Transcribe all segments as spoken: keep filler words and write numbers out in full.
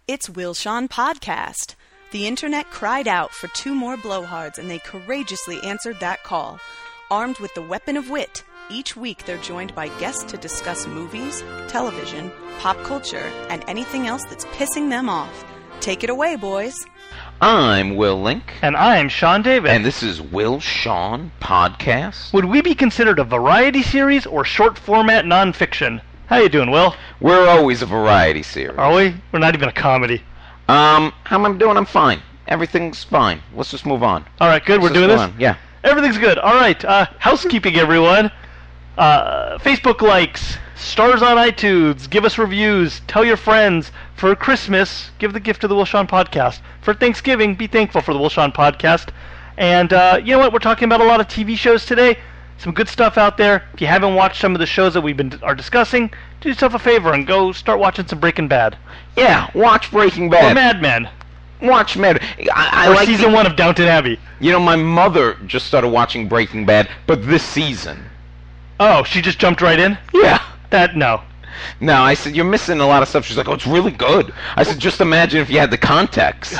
It's Will Shawn Podcast. The internet cried out for two more blowhards, and they courageously answered that call. Armed with the weapon of wit, each week they're joined by guests to discuss movies, television, pop culture, and anything else that's pissing them off. Take it away, boys. I'm Will Link. And I'm Sean David. And this is Will Shawn Podcast. Would we be considered a variety series or short format nonfiction? How you doing, Will? We're always a variety series. Are we? We're not even a comedy. Um, how am I doing? I'm fine. Everything's fine. Let's just move on. All right, good. Let's We're doing this? on. Yeah. Everything's good. All right. Uh, housekeeping, everyone. Uh, Facebook likes, stars on iTunes, give us reviews, tell your friends. For Christmas, give the gift to the Will Shawn Podcast. For Thanksgiving, be thankful for the Will Shawn Podcast. And uh, you know what? We're talking about a lot of T V shows today. Some good stuff out there. If you haven't watched some of the shows that we've been are discussing, do yourself a favor and go start watching some Breaking Bad. Yeah, watch Breaking Bad. Or Mad Men. Watch Mad Men. I, I or like season the, one of Downton Abbey. You know, my mother just started watching Breaking Bad, but this season. Oh, she just jumped right in? Yeah. That, no. No, I said, you're missing a lot of stuff. She's like, oh, it's really good. I said, just imagine if you had the context.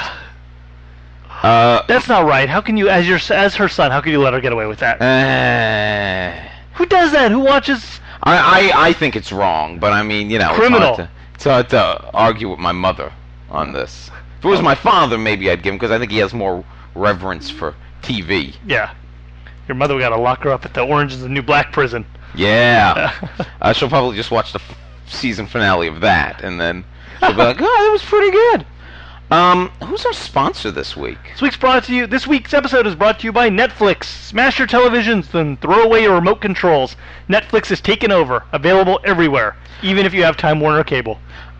Uh, That's not right. How can you, as your as her son, how can you let her get away with that? Uh, Who does that? Who watches? I, I, I think it's wrong, but I mean, you know, Criminal. It's hard, to, it's hard to argue with my mother on this. If it was my father, maybe I'd give him, because I think he has more reverence for T V. Yeah. Your mother got to lock her up at the Orange is the New Black prison. Yeah. uh, she'll probably just watch the f- season finale of that, and then she'll be like, oh, that was pretty good. Um, who's our sponsor this week? This week's brought to you. This week's episode is brought to you by Netflix. Smash your televisions, then throw away your remote controls. Netflix is taken over, available everywhere, even if you have Time Warner Cable.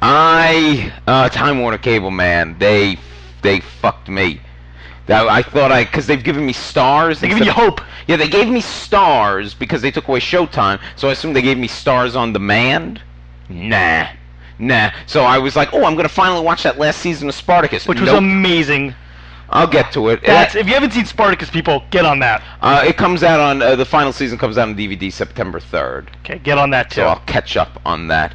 I uh, Time Warner Cable, man, they they fucked me. That, I thought I, because they've given me stars. They're giving you hope. Yeah, they gave me stars because they took away Showtime, so I assumed they gave me stars on demand. Nah. Nah. So I was like, oh, I'm going to finally watch that last season of Spartacus. Which was nope. amazing. I'll get to it. That's, it if you haven't seen Spartacus, people, get on that. Uh, it comes out on, uh, the final season comes out on D V D September third. Okay, get on that, too. So I'll catch up on that.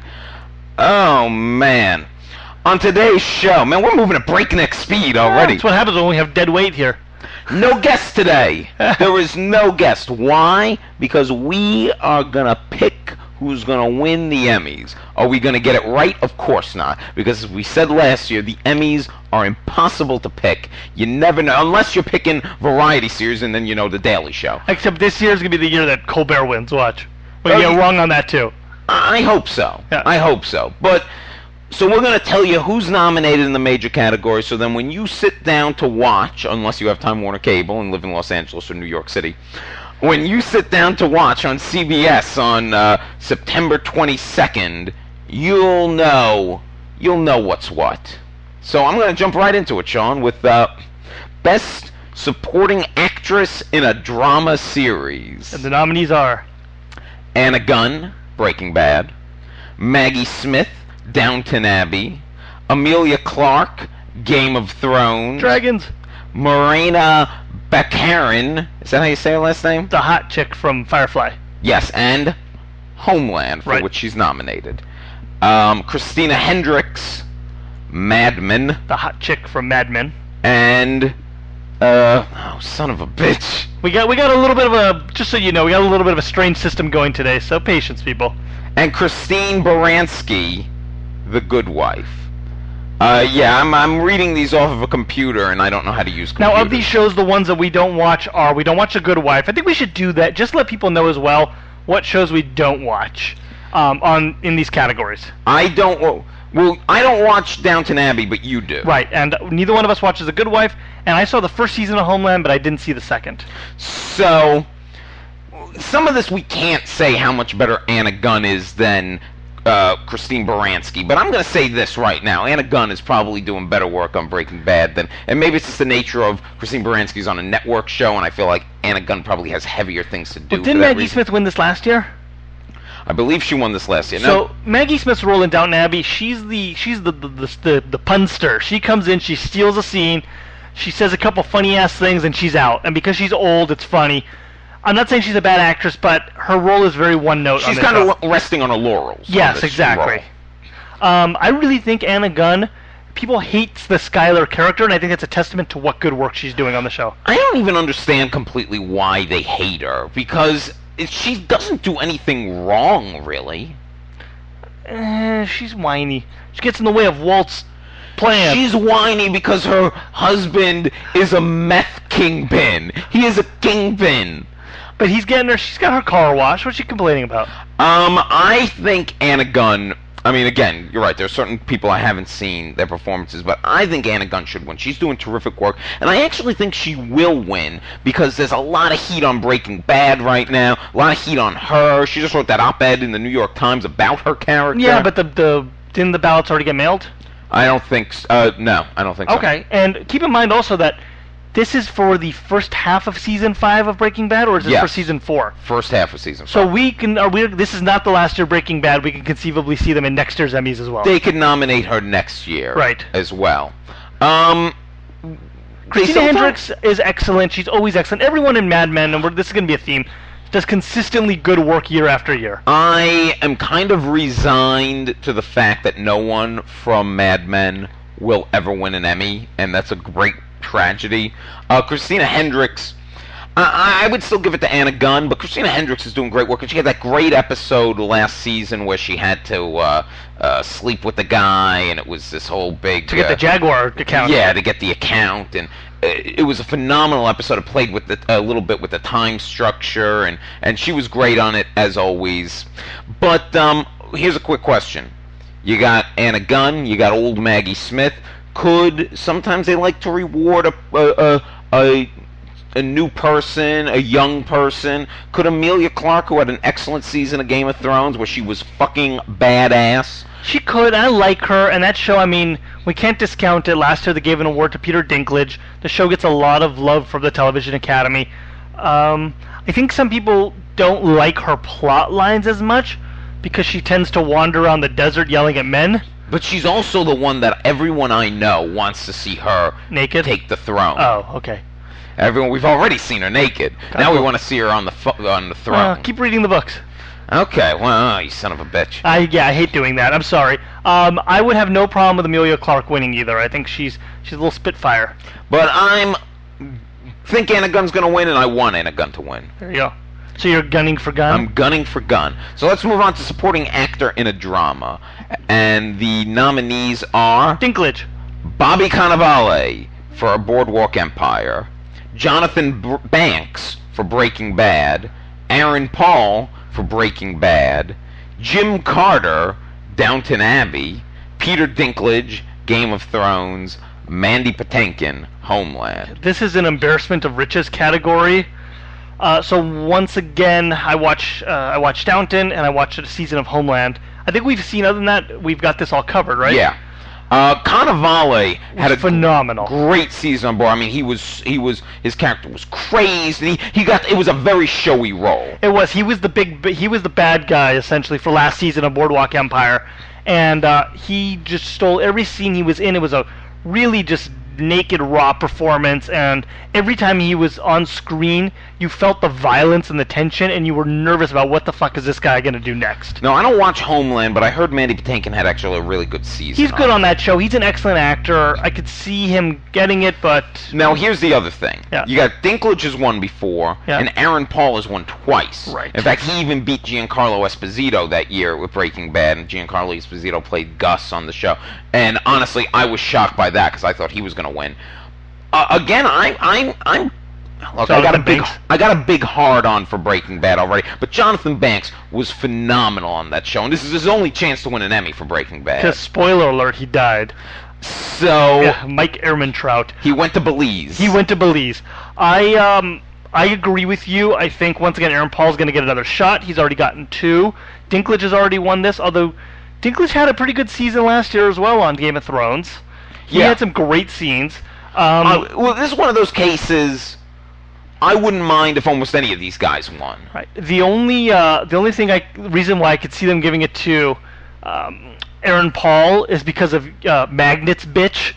Oh, man. On today's show, man, we're moving at breakneck speed already. Yeah, that's what happens when we have dead weight here. No guest today. There is no guest. Why? Because we are going to pick who's going to win the Emmys. Are we going to get it right? Of course not. Because as we said last year, the Emmys are impossible to pick. You never know. Unless you're picking variety series and then you know The Daily Show. Except this year's going to be the year that Colbert wins. Watch. We're Oh, going to you- get wrong on that, too. I hope so. Yeah. I hope so. But... So we're going to tell you who's nominated in the major categories, so then when you sit down to watch, unless you have Time Warner Cable and live in Los Angeles or New York City, when you sit down to watch on C B S on uh, September twenty-second, you'll know, you'll know what's what. So I'm going to jump right into it, Sean, with uh, Best Supporting Actress in a Drama Series. And the nominees are Anna Gunn, Breaking Bad, Maggie Smith, Downton Abbey, Amelia Clarke, Game of Thrones, Dragons. Morena Baccarin, is that how you say her last name? The hot chick from Firefly. Yes, and Homeland, for Right. which she's nominated. Um, Christina Hendricks, Mad Men, The hot chick from Mad Men. and uh, oh, son of a bitch. We got we got a little bit of a, just so you know, we got a little bit of a strange system going today, so patience, people. And Christine Baranski, The Good Wife. Uh, yeah, I'm I'm reading these off of a computer, and I don't know how to use computers. Now, of these shows, the ones that we don't watch are, we don't watch The Good Wife. I think we should do that, just let people know as well what shows we don't watch um, on in these categories. I don't. Well, well, I don't watch Downton Abbey, but you do. Right, and neither one of us watches The Good Wife, and I saw the first season of Homeland, but I didn't see the second. So, some of this we can't say how much better Anna Gunn is than uh, Christine Baranski, but I'm going to say this right now. Anna Gunn is probably doing better work on Breaking Bad than, and maybe it's just the nature of Christine Baranski's on a network show, and I feel like Anna Gunn probably has heavier things to do. But for didn't that Maggie reason. Smith win this last year? I believe she won this last year. So No. Maggie Smith's role in Downton Abbey, she's the she's the the, the the the punster. She comes in, she steals a scene, she says a couple funny ass things, and she's out. And because she's old, it's funny. I'm not saying she's a bad actress, but her role is very one note. She's on this kind show. of resting on her laurels. on Yes, this exactly. role. Um, I really think Anna Gunn people hate the Skylar character, and I think that's a testament to what good work she's doing on the show. I don't even understand completely why they hate her, because she doesn't do anything wrong, really. Eh, she's whiny. She gets in the way of Walt's plan. She's whiny because her husband is a meth kingpin. He is a kingpin. But he's getting her. She's got her car washed. What's she complaining about? Um, I think Anna Gunn. I mean, again, you're right. There are certain people I haven't seen their performances, but I think Anna Gunn should win. She's doing terrific work, and I actually think she will win because there's a lot of heat on Breaking Bad right now. A lot of heat on her. She just wrote that op-ed in the New York Times about her character. Yeah, but the the didn't the ballots already get mailed? I don't think. So. Uh, no, I don't think so. Okay, and keep in mind also that this is for the first half of season five of Breaking Bad, or is this Yes. for season four? First half of season five. So we can. Are we? This is not the last year of Breaking Bad. We can conceivably see them in next year's Emmys as well. They could nominate her next year, Right. As well. Um, Christina sometimes- Hendricks is excellent. She's always excellent. Everyone in Mad Men, and we're, this is going to be a theme, does consistently good work year after year. I am kind of resigned to the fact that no one from Mad Men will ever win an Emmy, and that's a great tragedy. Uh, Christina Hendricks, I, I would still give it to Anna Gunn, but Christina Hendricks is doing great work, and she had that great episode last season where she had to uh, uh, sleep with the guy, and it was this whole big... To get uh, the Jaguar account. Yeah, to get the account, and uh, it was a phenomenal episode. It played with the, a little bit with the time structure, and, and she was great on it, as always. But um, here's a quick question. You got Anna Gunn, you got old Maggie Smith. Could sometimes they like to reward a a, a a new person, a young person? Could Emilia Clarke, who had an excellent season of Game of Thrones where she was fucking badass? She could. I like her, and that show, I mean, we can't discount it. Last year they gave an award to Peter Dinklage. The show gets a lot of love from the Television Academy. Um, I think some people don't like her plot lines as much because she tends to wander around the desert yelling at men. But she's also the one that everyone I know wants to see her Naked? take the throne. Oh, okay. Everyone, we've already seen her naked. Now we want to see her on the fu- on the throne. Well, keep reading the books. Okay, well, oh, you son of a bitch. I yeah, I hate doing that. I'm sorry. Um, I would have no problem with Emilia Clarke winning either. I think she's she's a little spitfire. But I'm think Anna Gunn's gonna win, and I want Anna Gunn to win. There you go. So you're gunning for Gunn? I'm gunning for Gunn. So let's move on to supporting actor in a drama, and the nominees are Dinklage, Bobby Cannavale for A Boardwalk Empire, Jonathan B- Banks for Breaking Bad, Aaron Paul for Breaking Bad, Jim Carter, Downton Abbey, Peter Dinklage, Game of Thrones, Mandy Patinkin, Homeland. This is an embarrassment of riches category. Uh, so once again, I watch uh, I watched Downton and I watched a season of Homeland. I think we've seen, other than that, we've got this all covered, right? Yeah. Uh, Cannavale had a phenomenal, great season on board. I mean, he was he was his character was crazed, and he, he got it was a very showy role. It was. He was the big. He was the bad guy essentially for last season of Boardwalk Empire, and uh, he just stole every scene he was in. It was a really just naked, raw performance, and every time he was on screen, you felt the violence and the tension, and you were nervous about what the fuck is this guy going to do next. No, I don't watch Homeland, but I heard Mandy Patinkin had actually a really good season. He's good on on that show. He's an excellent actor. I could see him getting it, but... Now, here's the other thing. Yeah. You got Dinklage has won before, Yeah. and Aaron Paul has won twice. Right. In fact, he even beat Giancarlo Esposito that year with Breaking Bad, and Giancarlo Esposito played Gus on the show. And honestly, I was shocked by that, because I thought he was going to win. Uh, again, I, I'm, I'm, look, I got a Jonathan big, Banks. I got a big hard on for Breaking Bad already. But Jonathan Banks was phenomenal on that show, and this is his only chance to win an Emmy for Breaking Bad. Because, spoiler alert, he died. So Yeah, Mike Ehrmantraut. he went to Belize. He went to Belize. I um I agree with you. I think once again Aaron Paul's going to get another shot. He's already gotten two. Dinklage has already won this, although Dinklage had a pretty good season last year as well on Game of Thrones. He Yeah. had some great scenes. Um, Uh, well, this is one of those cases. I wouldn't mind if almost any of these guys won. right. The only uh, the only thing I reason why I could see them giving it to um, Aaron Paul is because of uh, Magnets, bitch.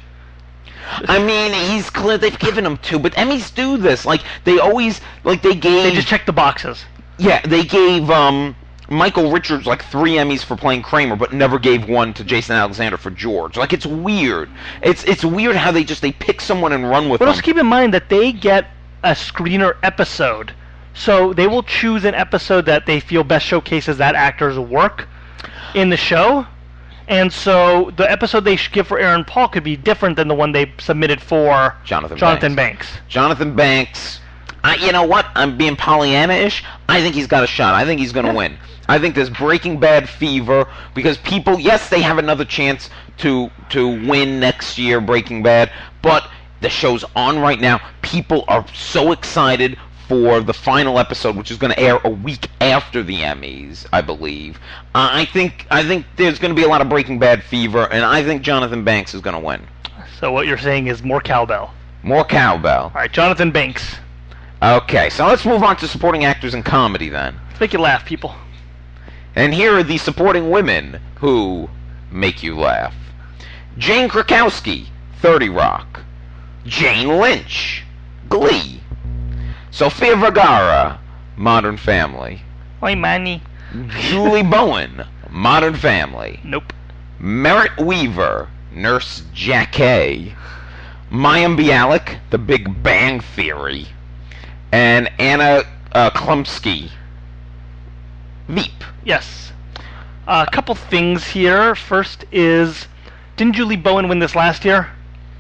I mean, he's clear they've given him two, but Emmys do this. Like they always, like they gave. They just check the boxes. Yeah, they gave um, Michael Richards like three Emmys for playing Kramer, but never gave one to Jason Alexander for George. Like, it's weird. It's it's weird how they just they pick someone and run with But them. also keep in mind that they get a screener episode, so they will choose an episode that they feel best showcases that actor's work in the show. And so the episode they should give for Aaron Paul could be different than the one they submitted for Jonathan, Jonathan Banks. Banks. Jonathan Banks. I, you know what? I'm being Pollyanna-ish. I think he's got a shot. I think he's going to Yeah. win. I think there's Breaking Bad fever because people, yes, they have another chance to to win next year, Breaking Bad, but the show's on right now. People are so excited for the final episode, which is going to air a week after the Emmys, I believe. Uh, I think I think there's going to be a lot of Breaking Bad fever, and I think Jonathan Banks is going to win. So what you're saying is more cowbell. More cowbell. All right, Jonathan Banks. Okay, so let's move on to supporting actors in comedy then. Let's make you laugh, people. And here are the supporting women who make you laugh. Jane Krakowski, thirty Rock. Jane Lynch, Glee. Sofia Vergara, Modern Family. Oi, Manny. Julie Bowen, Modern Family. Nope. Merritt Weaver, Nurse Jackie. Mayim Bialik, The Big Bang Theory. And Anna uh, Klumsky, Veep. Yes. Uh, a couple things here. First is, didn't Julie Bowen win this last year?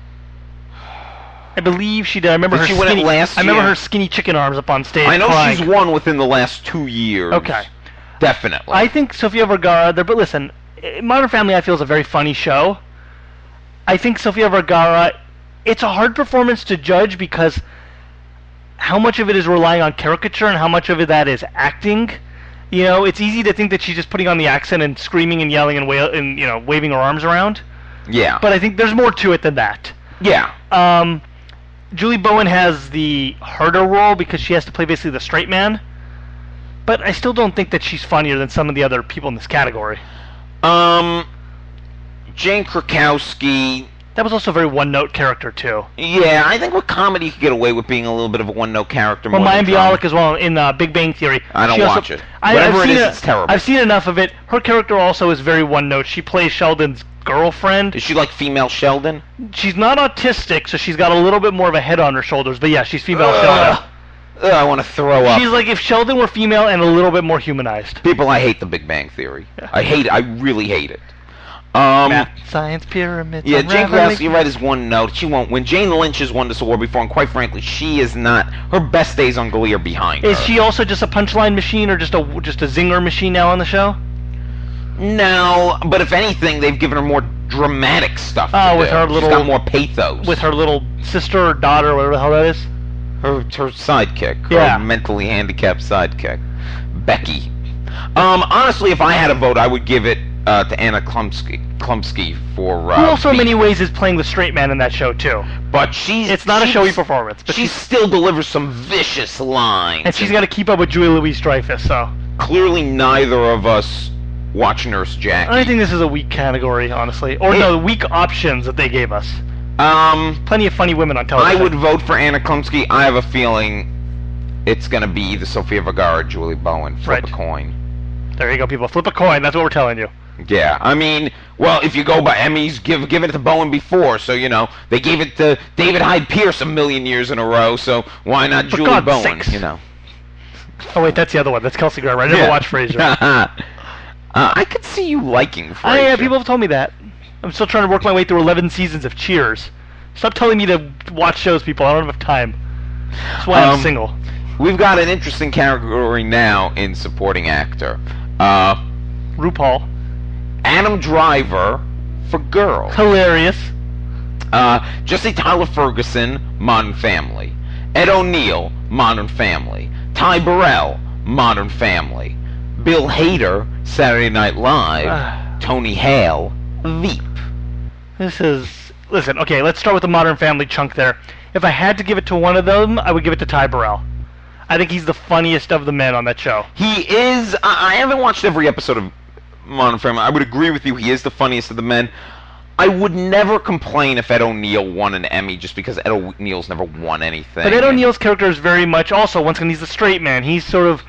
I believe she did. I remember Did her she win it skinny. last I remember year? her skinny chicken arms up on stage. I know crying. she's won within the last two years. Okay. Definitely. I think Sofia Vergara. But listen, eh, Modern Family I feel is a very funny show. I think Sofia Vergara. It's a hard performance to judge because how much of it is relying on caricature and how much of it that is acting. You know, it's easy to think that she's just putting on the accent and screaming and yelling and, wa- and you know waving her arms around. Yeah. But I think there's more to it than that. yeah. Um, Julie Bowen has the harder role because she has to play basically the straight man. But I still don't think that she's funnier than some of the other people in this category. Um, Jane Krakowski. That was also a very one-note character too. Yeah, I think with comedy you could get away with being a little bit of a one-note character. Well, more Mayim than drama. Bialik as well in uh, Big Bang Theory. I don't She also- watch it. I, Whatever I've it seen is, a- it's terrible. I've seen enough of it. Her character also is very one-note. She plays Sheldon's girlfriend. Is she like female Sheldon? She's not autistic, so she's got a little bit more of a head on her shoulders. But yeah, she's female Sheldon. Ugh, I want to throw up. She's like if Sheldon were female and a little bit more humanized. People, I hate the Big Bang Theory. I hate it. I really hate it. Um, Math, science, pyramids. yeah, Jane unraveling. Krakowski, you're right, is one note. She won't win. Jane Lynch has won this award before, and quite frankly, she is not. Her best days on Glee are behind Is her. she also just a punchline machine or just a just a zinger machine now on the show? No, but if anything, they've given her more dramatic stuff. Oh, to with do. her She's little- got more pathos. With her little sister or daughter, whatever the hell that is. her her sidekick, Yeah. her mentally handicapped sidekick, Becky. Um, honestly, if I had a vote, I would give it uh, to Anna Klumsky, Klumsky for. Uh, Who also in Veep. many ways is playing the straight man in that show too. But she's. It's not a she's- showy performance, but she she's, still delivers some vicious lines. and she's got to keep up with Julie Louis-Dreyfus. So Clearly, neither of us watch Nurse Jackie. I think this is a weak category, honestly, or It- no, weak options that they gave us. Um, Plenty of funny women on I television. would vote for Anna Klumsky. I have a feeling it's going to be either Sofia Vergara or Julie Bowen. Flip Right. a coin. There you go, people. Flip a coin. That's what we're telling you. Yeah, I mean, well, if you go by Emmys, give give it to Bowen before, so you know they gave it to David Hyde Pierce a million years in a row, so why not For Julie God's Bowen? sakes. You know. Oh wait, that's the other one. That's Kelsey Grammer. I never Yeah. watched Frasier. uh, I could see you liking Frasier. I, yeah, people have told me that. I'm still trying to work my way through eleven seasons of Cheers. Stop telling me to watch shows, people. I don't have time. That's why Um, I'm single. We've got an interesting category now in supporting actor. Uh, RuPaul. Adam Driver for Girl. Hilarious. Uh, Jesse Tyler Ferguson, Modern Family. Ed O'Neill, Modern Family. Ty Burrell, Modern Family. Bill Hader, Saturday Night Live. Ah. Tony Hale, Veep. This is... Listen, okay, let's start with the Modern Family chunk there. If I had to give it to one of them, I would give it to Ty Burrell. I think he's the funniest of the men on that show. He is. I, I haven't watched every episode of Modern Family. I would agree with you. He is the funniest of the men. I would never complain if Ed O'Neill won an Emmy just because Ed O'Neill's never won anything. But Ed O'Neill's character is very much also, once again, he's the straight man. He's sort of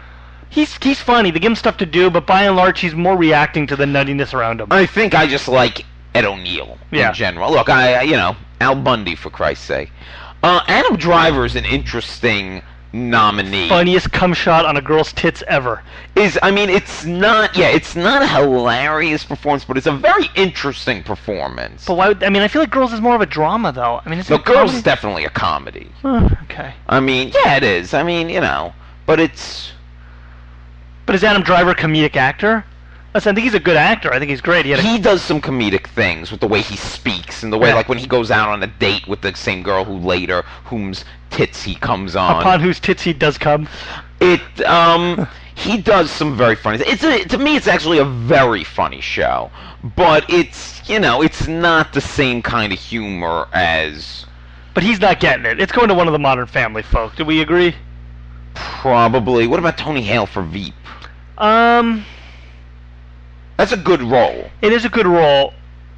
He's he's funny. They give him stuff to do, but by and large, he's more reacting to the nuttiness around him. I think I just like Ed O'Neill Yeah. in general. Look, I you know Al Bundy for Christ's sake. Uh, Adam Driver is an interesting nominee. Funniest cum shot on a girl's tits ever. Is I mean it's not yeah it's not a hilarious performance, but it's a very interesting performance. But why? Would, I mean, I feel like Girls is more of a drama, though. I mean, it's The a Girls comedy. is definitely a comedy. Huh, okay. I mean, yeah, it is. I mean, you know, but it's. But is Adam Driver a comedic actor? Listen, I think he's a good actor. I think he's great. He, had a, He does some comedic things with the way he speaks and the way, Yeah. like, when he goes out on a date with the same girl who later, whom's tits he comes on. upon whose tits he does come. It, um, he does some very funny. It's a, to me, it's actually a very funny show, but it's, you know, it's not the same kind of humor as But he's not getting it. It's going to one of the Modern Family folk. Do we agree? probably. What about Tony Hale for Veep? Um, That's a good role. it is a good role.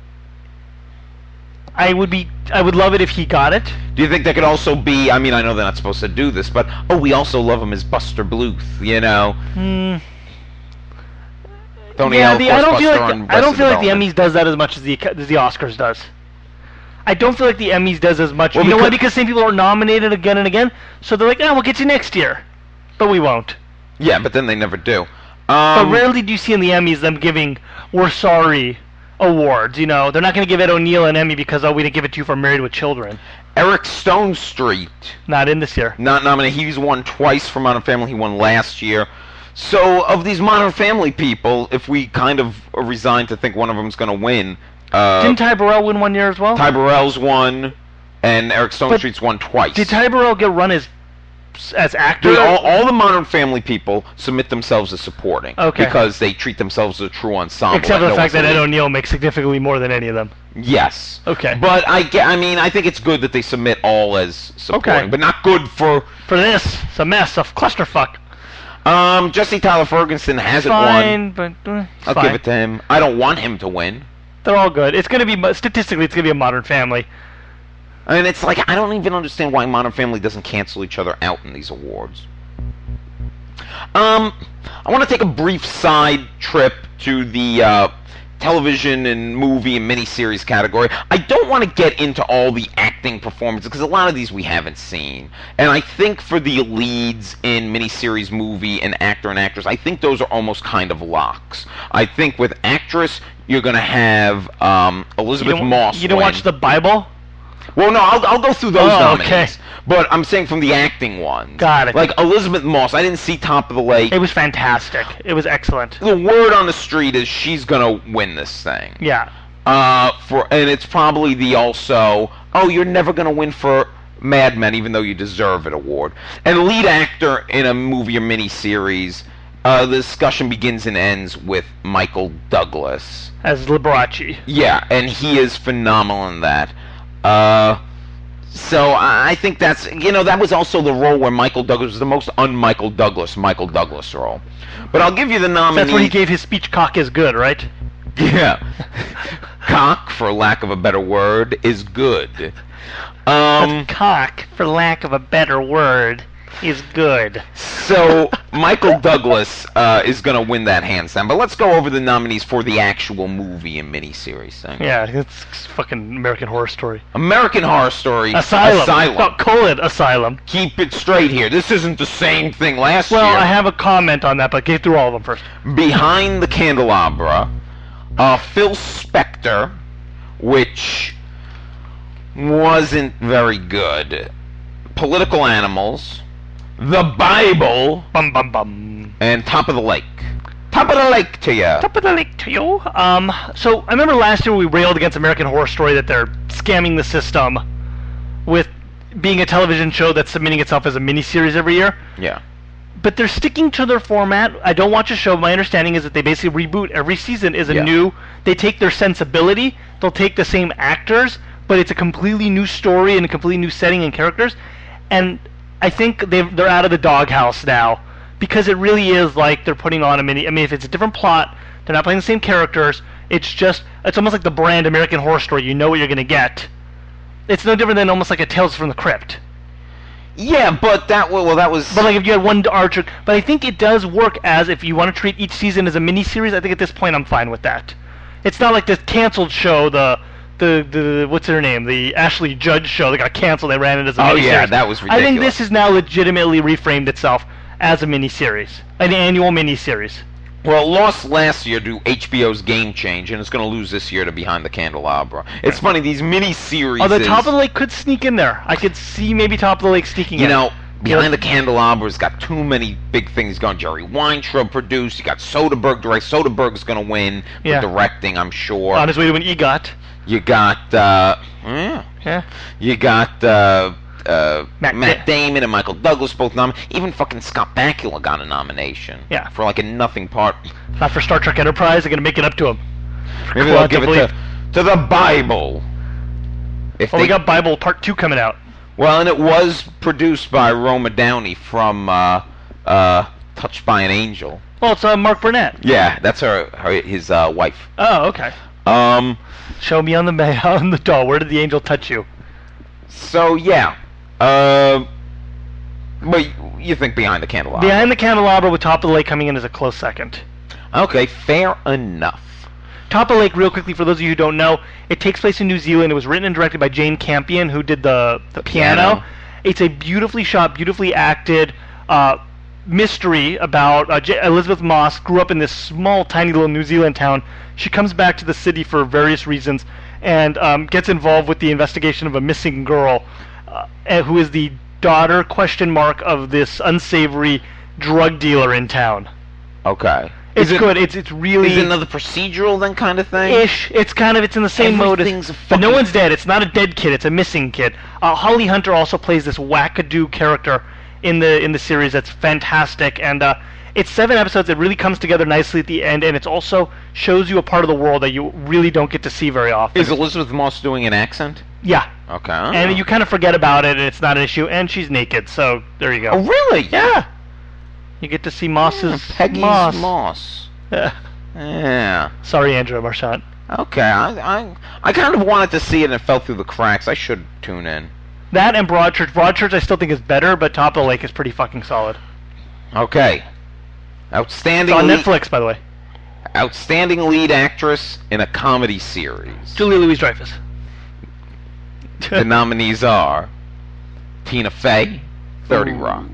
I would be. I would love it if he got it. Do you think that could also be? I mean, I know they're not supposed to do this, but oh, we also love him as Buster Bluth. You know, Hmm. Tony yeah, Hale, the, of I course, don't feel Buster like on the, I don't Arrested feel like the Development. Emmys does that as much as the as the Oscars does. I don't feel like the Emmys does as much. Well, you know why? because- Because same people are nominated again and again, so they're like, "Oh, we'll get you next year," but we won't. Yeah, but then they never do. But Um, rarely do you see in the Emmys them giving "We're sorry" awards. You know, they're not going to give Ed O'Neill an Emmy because oh, we didn't give it to you for Married with Children. Eric Stone Street, Not in this year. not nominated. He's won twice for Modern Family. He won last year. So, of these Modern Family people, if we kind of are resigned to think one of them's going to win, uh, Didn't Ty Burrell win one year as well? Ty Burrell's won, and Eric Stone But Street's won twice. Did Ty Burrell get run as as actor? Dude, all, all the Modern Family people submit themselves as supporting. Okay. Because they treat themselves as a true ensemble. Except for like the no fact that one's Ed elite. O'Neill makes significantly more than any of them. Yes. Okay. But I, ge- I mean, I think it's good that they submit all as supporting, Okay. but not good for. For this, it's a mess, a clusterfuck. Um, Jesse Tyler Ferguson hasn't Fine, won. but uh, I'll fine. give it to him. I don't want him to win. They're all good. It's gonna be mo- statistically, it's gonna be a Modern Family. I mean, it's like I don't even understand why Modern Family doesn't cancel each other out in these awards. Um, I want to take a brief side trip to the uh, television and movie and miniseries category. I don't want to get into all the acting performances because a lot of these we haven't seen. And I think for the leads in miniseries, movie, and actor and actress, I think those are almost kind of locks. I think with actress, you're going to have um, Elizabeth You don't, Moss you don't win. watch The Bible? Well, no, I'll, I'll go through those Oh, nominees. okay. But I'm saying from the acting ones. Got it. Like Elizabeth Moss, I didn't see Top of the Lake. It was fantastic. It was excellent. The word on the street is she's gonna win this thing. Yeah. Uh, for and it's probably the also. Oh, you're never gonna win for Mad Men, even though you deserve it award. And lead actor in a movie or miniseries. Uh, the discussion begins and ends with Michael Douglas. As Liberace. Yeah, and he is phenomenal in that. Uh, so I I think that's, you know, that was also the role where Michael Douglas was the most un-Michael Douglas Michael Douglas role. But I'll give you the nominee. That's when he gave his speech, "Cock is good," right? Yeah. Cock, for lack of a better word, is good. Um, Cock, for lack of a better word, is good. so Michael Douglas uh, is going to win that hands down. But let's go over the nominees for the actual movie and miniseries thing. Yeah, it's fucking American Horror Story. American Horror Story. Asylum. Asylum. Oh, colon, Asylum. Keep it straight here. This isn't the same thing last Well, year. I have a comment on that, but get through all of them first. Behind the Candelabra, uh, Phil Spector, which wasn't very good. Political Animals, The Bible, Bum bum bum. and Top of the Lake. Top of the Lake to you. Top of the lake to you. Um, so I remember last year we railed against American Horror Story that they're scamming the system with being a television show that's submitting itself as a miniseries every year. Yeah. But they're sticking to their format. I don't watch a show. My understanding is that they basically reboot every season is a Yeah. new. They take their sensibility. They'll take the same actors, but it's a completely new story and a completely new setting and characters. And I think they've, they're out of the doghouse now because it really is like they're putting on a mini. I mean, if it's a different plot, they're not playing the same characters. It's just it's almost like the brand American Horror Story. You know what you're going to get. It's no different than almost like a Tales from the Crypt. Yeah, but that wa- well, that was. But like if you had one archer, but I think it does work as if you want to treat each season as a miniseries. I think at this point I'm fine with that. It's not like the canceled show, the the the what's her name, the Ashley Judd show that got canceled. They ran it as a Oh, miniseries. yeah, that was I think ridiculous. this is now legitimately reframed itself as a miniseries, an annual miniseries. Well, it lost last year to H B O's Game Change, and it's going to lose this year to Behind the Candelabra. It's funny, these mini-series... Oh, the Top of the Lake could sneak in there. I could see maybe Top of the Lake sneaking You in. know, Behind the Candelabra's got too many big things going. Jerry Weintraub produced. You got Soderbergh direct. Soderbergh's going to win for Yeah. directing, I'm sure. On his way to an EGOT. You got... Uh, yeah. Yeah. You got... Uh, Uh, Matt Matt, Da- Damon and Michael Douglas both nominated. Even fucking Scott Bakula got a nomination. Yeah. For like a nothing part. Not for Star Trek Enterprise. They're going to make it up to him. Maybe they'll give it Quantum to, to the Bible. If Oh, they, we got Bible Part two coming out. Well, and it was produced by Roma Downey from uh, uh, Touched by an Angel. Well, it's uh, Mark Burnett. Yeah, that's her, her his uh, wife. Oh, okay. Um, Show me on the ma- on the doll. Where did the angel touch you? so yeah. Uh, but you think Behind the Candelabra? Behind the Candelabra with Top of the Lake coming in as a close second. Okay, fair enough. Top of the Lake, real quickly, for those of you who don't know, it takes place in New Zealand. It was written and directed by Jane Campion, who did the, the, The piano. piano. It's a beautifully shot, beautifully acted uh, mystery about uh, J- Elizabeth Moss grew up in this small, tiny little New Zealand town. She comes back to the city for various reasons and um, gets involved with the investigation of a missing girl uh, eh, who is the daughter, question mark, of this unsavory drug dealer in town. Okay. It's Is it- good. It's it's really Is it another procedural then kind of thing? ish. It's kind of it's in the same mode as, Everything's a but no fucking- one's dead. It's not a dead kid. It's a missing kid. Uh, Holly Hunter also plays this wackadoo character in the in the series. That's fantastic, and uh, it's seven episodes. It really comes together nicely at the end, and it's also shows you a part of the world that you really don't get to see very often. Is Elizabeth Moss doing an accent? Yeah, Okay. and you kind of forget about it, and it's not an issue. And she's naked, so there you go. Oh, really? Yeah, you get to see Moss's Peggy's Moss. Moss. Yeah. Yeah. Sorry, Andrea Marchand. Okay. I, I I kind of wanted to see it and it fell through the cracks. I should tune in. That and Broadchurch. Broadchurch I still think is better, but Top of the Lake is pretty fucking solid. Okay. It's Outstanding on lead, Netflix, by the way. outstanding lead actress in a comedy series. Julia Louis-Dreyfus. The nominees are Tina Fey, thirty Rock,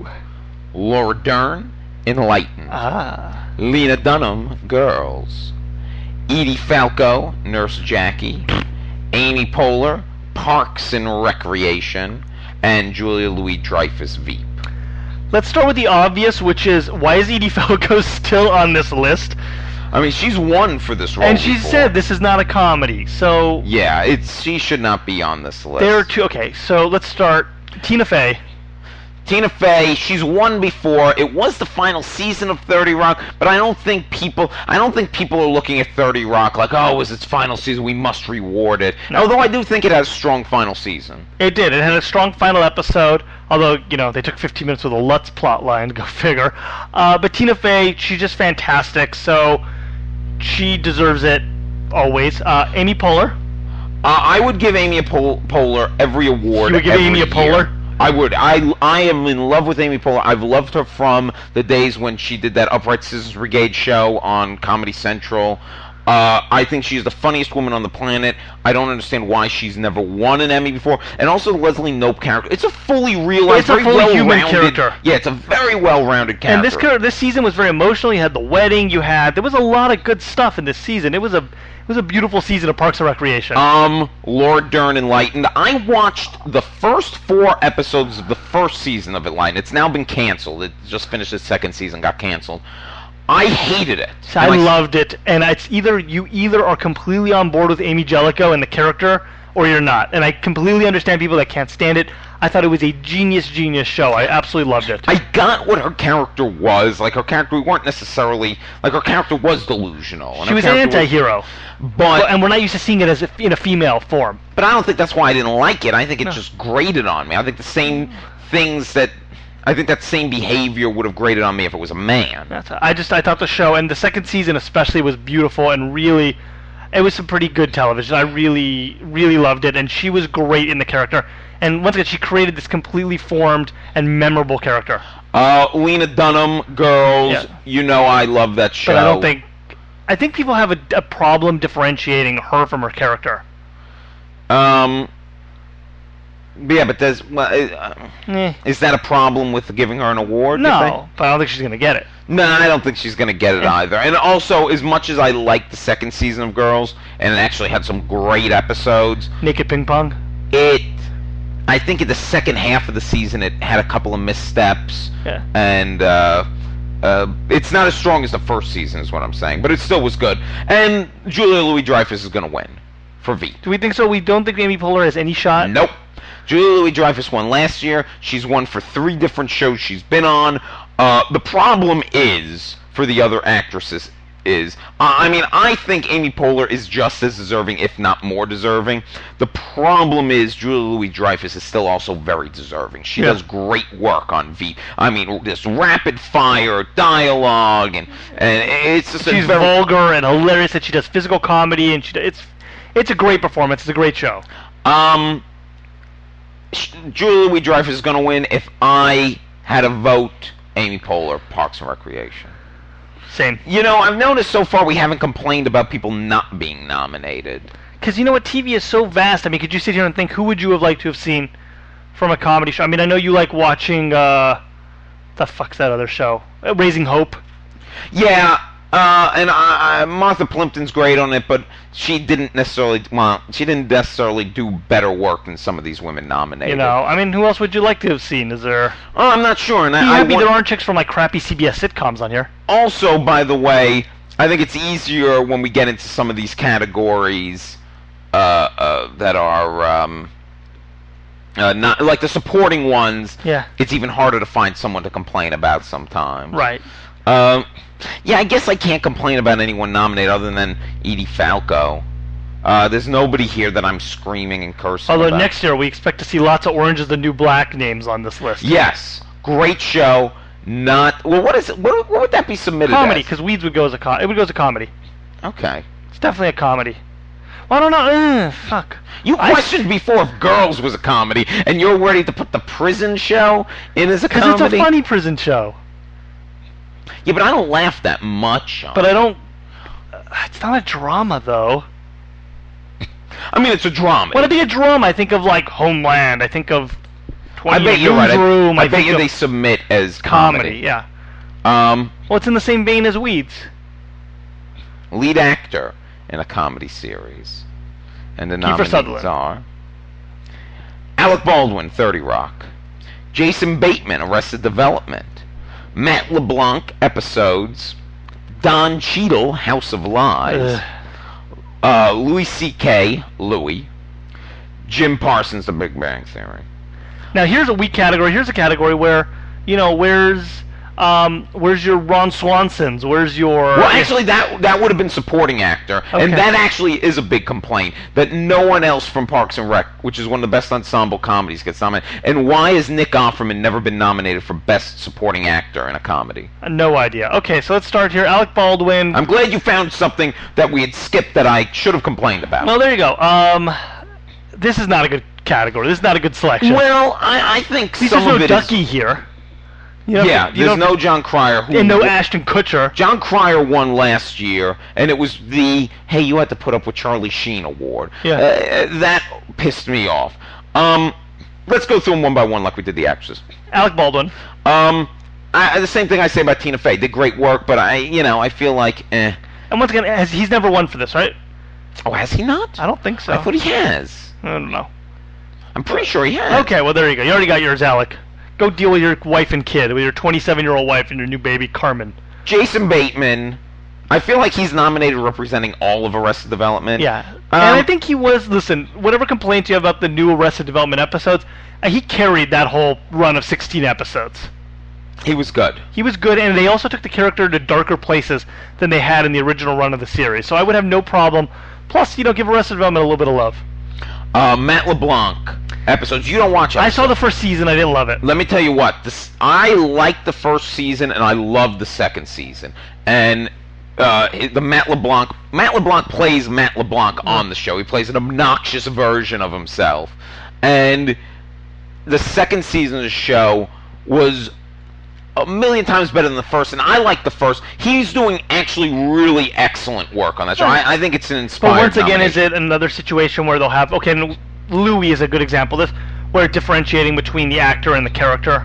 Laura Dern, Enlightened, Ah. Lena Dunham, Girls, Edie Falco, Nurse Jackie, Amy Poehler, Parks and Recreation, and Julia Louis-Dreyfus, Veep. Let's start with the obvious, which is, why is Edie Falco still on this list? I mean, she's won for this role. And she before. said this is not a comedy, so Yeah, it's she should not be on this list. there are two. Okay, so let's start. Tina Fey. Tina Fey, she's won before. It was the final season of thirty Rock, but I don't think people I don't think people are looking at thirty Rock like, "Oh, it was its final season, we must reward it." No. Although I do think it has a strong final season. It did. It had a strong final episode, although, you know, they took fifteen minutes with a Lutz plot line, go figure. Uh, but Tina Fey, she's just fantastic, so she deserves it always. Uh, Amy Poehler. Uh, I would give Amy a Pol- Poehler every award. You would give every Amy a year. Poehler? I would. I I am in love with Amy Poehler. I've loved her from the days when she did that Upright Citizens Brigade show on Comedy Central. Uh, I think she's the funniest woman on the planet. I don't understand why she's never won an Emmy before. And also the Leslie Knope character. It's a fully realized, It's a very fully human well-rounded- character. Yeah, it's a very well-rounded character. And this char- this season was very emotional. You had the wedding. You had there was a lot of good stuff in this season. It was a it was a beautiful season of Parks and Recreation. Um, Laura Dern, Enlightened. I watched the first four episodes of the first season of Enlightened. It's now been canceled. It just finished its second season, got canceled. I hated it. So I And loved it, and it's either you either are completely on board with Amy Jellicoe and the character, or you're not. And I completely understand people that can't stand it. I thought it was a genius, genius show. I absolutely loved it. I got what her character was. Like, her character, we weren't necessarily... Like, her character was delusional. And she her was an character anti-hero, But, and we're not used to seeing it as a, in a female form. but I don't think that's why I didn't like it. I think it No. just grated on me. I think the same things that... I think that same behavior would have grated on me if it was a man. That's I just I thought the show and the second season especially was beautiful and really It was some pretty good television. I really, really loved it, and she was great in the character. And once again, she created this completely formed and memorable character. Uh, Lena Dunham, Girls. Yeah. You know I love that show. But I don't think... I think people have a, a problem differentiating her from her character. Um... Yeah, but there's... Well, uh, Eh. is that a problem with giving her an award? you think? No, but I don't think she's going to get it. No, I don't think she's going to get it Yeah. either. And also, as much as I liked the second season of Girls, and it actually had some great episodes, Naked Ping Pong? it... I think in the second half of the season it had a couple of missteps, Yeah. and uh, uh, it's not as strong as the first season, is what I'm saying, but it still was good. And Julia Louis-Dreyfus is going to win for V. Do we think so? We don't think Amy Poehler has any shot? Nope. Julia Louis-Dreyfus won last year. She's won for three different shows she's been on. Uh, the problem is, for the other actresses, is... Uh, I mean, I think Amy Poehler is just as deserving, if not more deserving. The problem is Julia Louis-Dreyfus is still also very deserving. She Yeah. does great work on V. I mean, this rapid-fire dialogue, and, and it's just... a She's very, vulgar and hilarious, and she does physical comedy, and she do- it's it's a great performance. It's a great show. Um... sh- Julia Louis-Dreyfus is going to win. If I had a vote, Amy Poehler, Parks and Recreation. Same. You know, I've noticed so far we haven't complained about people not being nominated. Because you know what, T V is so vast. I mean, could you sit here and think, who would you have liked to have seen from a comedy show? I mean, I know you like watching, uh, the fuck's that other show? Uh, Raising Hope. Yeah, uh, and I, I, Martha Plimpton's great on it, but she didn't necessarily, well, she didn't necessarily do better work than some of these women nominated. You know, I mean, who else would you like to have seen? Is there... Oh, I'm not sure. And Be I, I happy want- there aren't chicks from, like, crappy C B S sitcoms on here. Also, by the way, I think it's easier when we get into some of these categories uh, uh, that are um, uh, not like the supporting ones. Yeah. It's even harder to find someone to complain about sometimes. Right. Um, yeah, I guess I can't complain about anyone nominated other than Edie Falco. Uh, there's nobody here that I'm screaming and cursing Although about. next year we expect to see lots of Orange is the New Black names on this list. Yes, great show. Not well. What is it? What, what would that be submitted Comedy, as? because Weeds would go as a com- it would go as a comedy. Okay. It's definitely a comedy. Well, I don't know. Ugh, fuck. You I- questioned before if Girls was a comedy, and you're ready to put the prison show in as a Because comedy. it's a funny prison show. Yeah, but I don't laugh that much. On But it. I don't... uh, It's not a drama, though. I mean, it's a drama. When I think of drama, I think of, like, Homeland. I think of... I bet you're right. I, Newsroom. I, I bet think you of they submit as comedy. comedy. Yeah. Um, Well, it's in the same vein as Weeds. lead actor in a comedy series, and the Kiefer nominees Sutherland. are Alec Baldwin, thirty Rock, Jason Bateman, Arrested Development, Matt LeBlanc, Episodes, Don Cheadle, House of Lies, Ugh. uh, Louis C K, Louis, Jim Parsons, The Big Bang Theory. Now, here's a weak category. Here's a category where, you know, where's... Um, where's your Ron Swansons? Where's your... Well, actually, that that would have been supporting actor, Okay. and that actually is a big complaint that no one else from Parks and Rec, which is one of the best ensemble comedies, gets nominated. And why has Nick Offerman never been nominated for Best Supporting Actor in a comedy? No idea. Okay, so let's start here. Alec Baldwin. I'm glad you found something that we had skipped that I should have complained about. Well, there you go. Um, this is not a good category. This is not a good selection. Well, I, I think At least some there's of no it Ducky is... here. You know, Yeah, you there's don't- no John Cryer. Who and no Ashton Kutcher. John Cryer won last year, and it was the "Hey, you had to put up with Charlie Sheen" award. Yeah. Uh, that pissed me off. Um, let's go through them one by one, like we did the actresses. Alec Baldwin. Um, I, the same thing I say about Tina Fey. Did great work, but I, you know, I feel like, eh. And once again, has, he's never won for this, right? Oh, has he not? I don't think so. I thought he has. I don't know. I'm pretty sure he has. Okay, well, there you go. You already got yours, Alec. Go deal with your wife and kid, with your twenty-seven-year-old wife and your new baby, Carmen. Jason Bateman. I feel like he's nominated representing all of Arrested Development. Yeah. Um, and I think he was, listen, whatever complaints you have about the new Arrested Development episodes, uh, he carried that whole run of sixteen episodes. he was good. He was good, and they also took the character to darker places than they had in the original run of the series. So I would have no problem. Plus, you know, give Arrested Development a little bit of love. Uh, Matt LeBlanc episodes. You don't watch I episodes. saw the first season. I didn't love it. Let me tell you what. This I liked the first season and I loved the second season. And uh, the Matt LeBlanc. Matt LeBlanc plays Matt LeBlanc on the show. He plays an obnoxious version of himself, and the second season of the show was a million times better than the first, and I like the first. He's doing actually really excellent work on that show. I, I think it's an inspired. But once again, nomination. is it another situation where they'll have okay? And Louis is a good example of this, where differentiating between the actor and the character.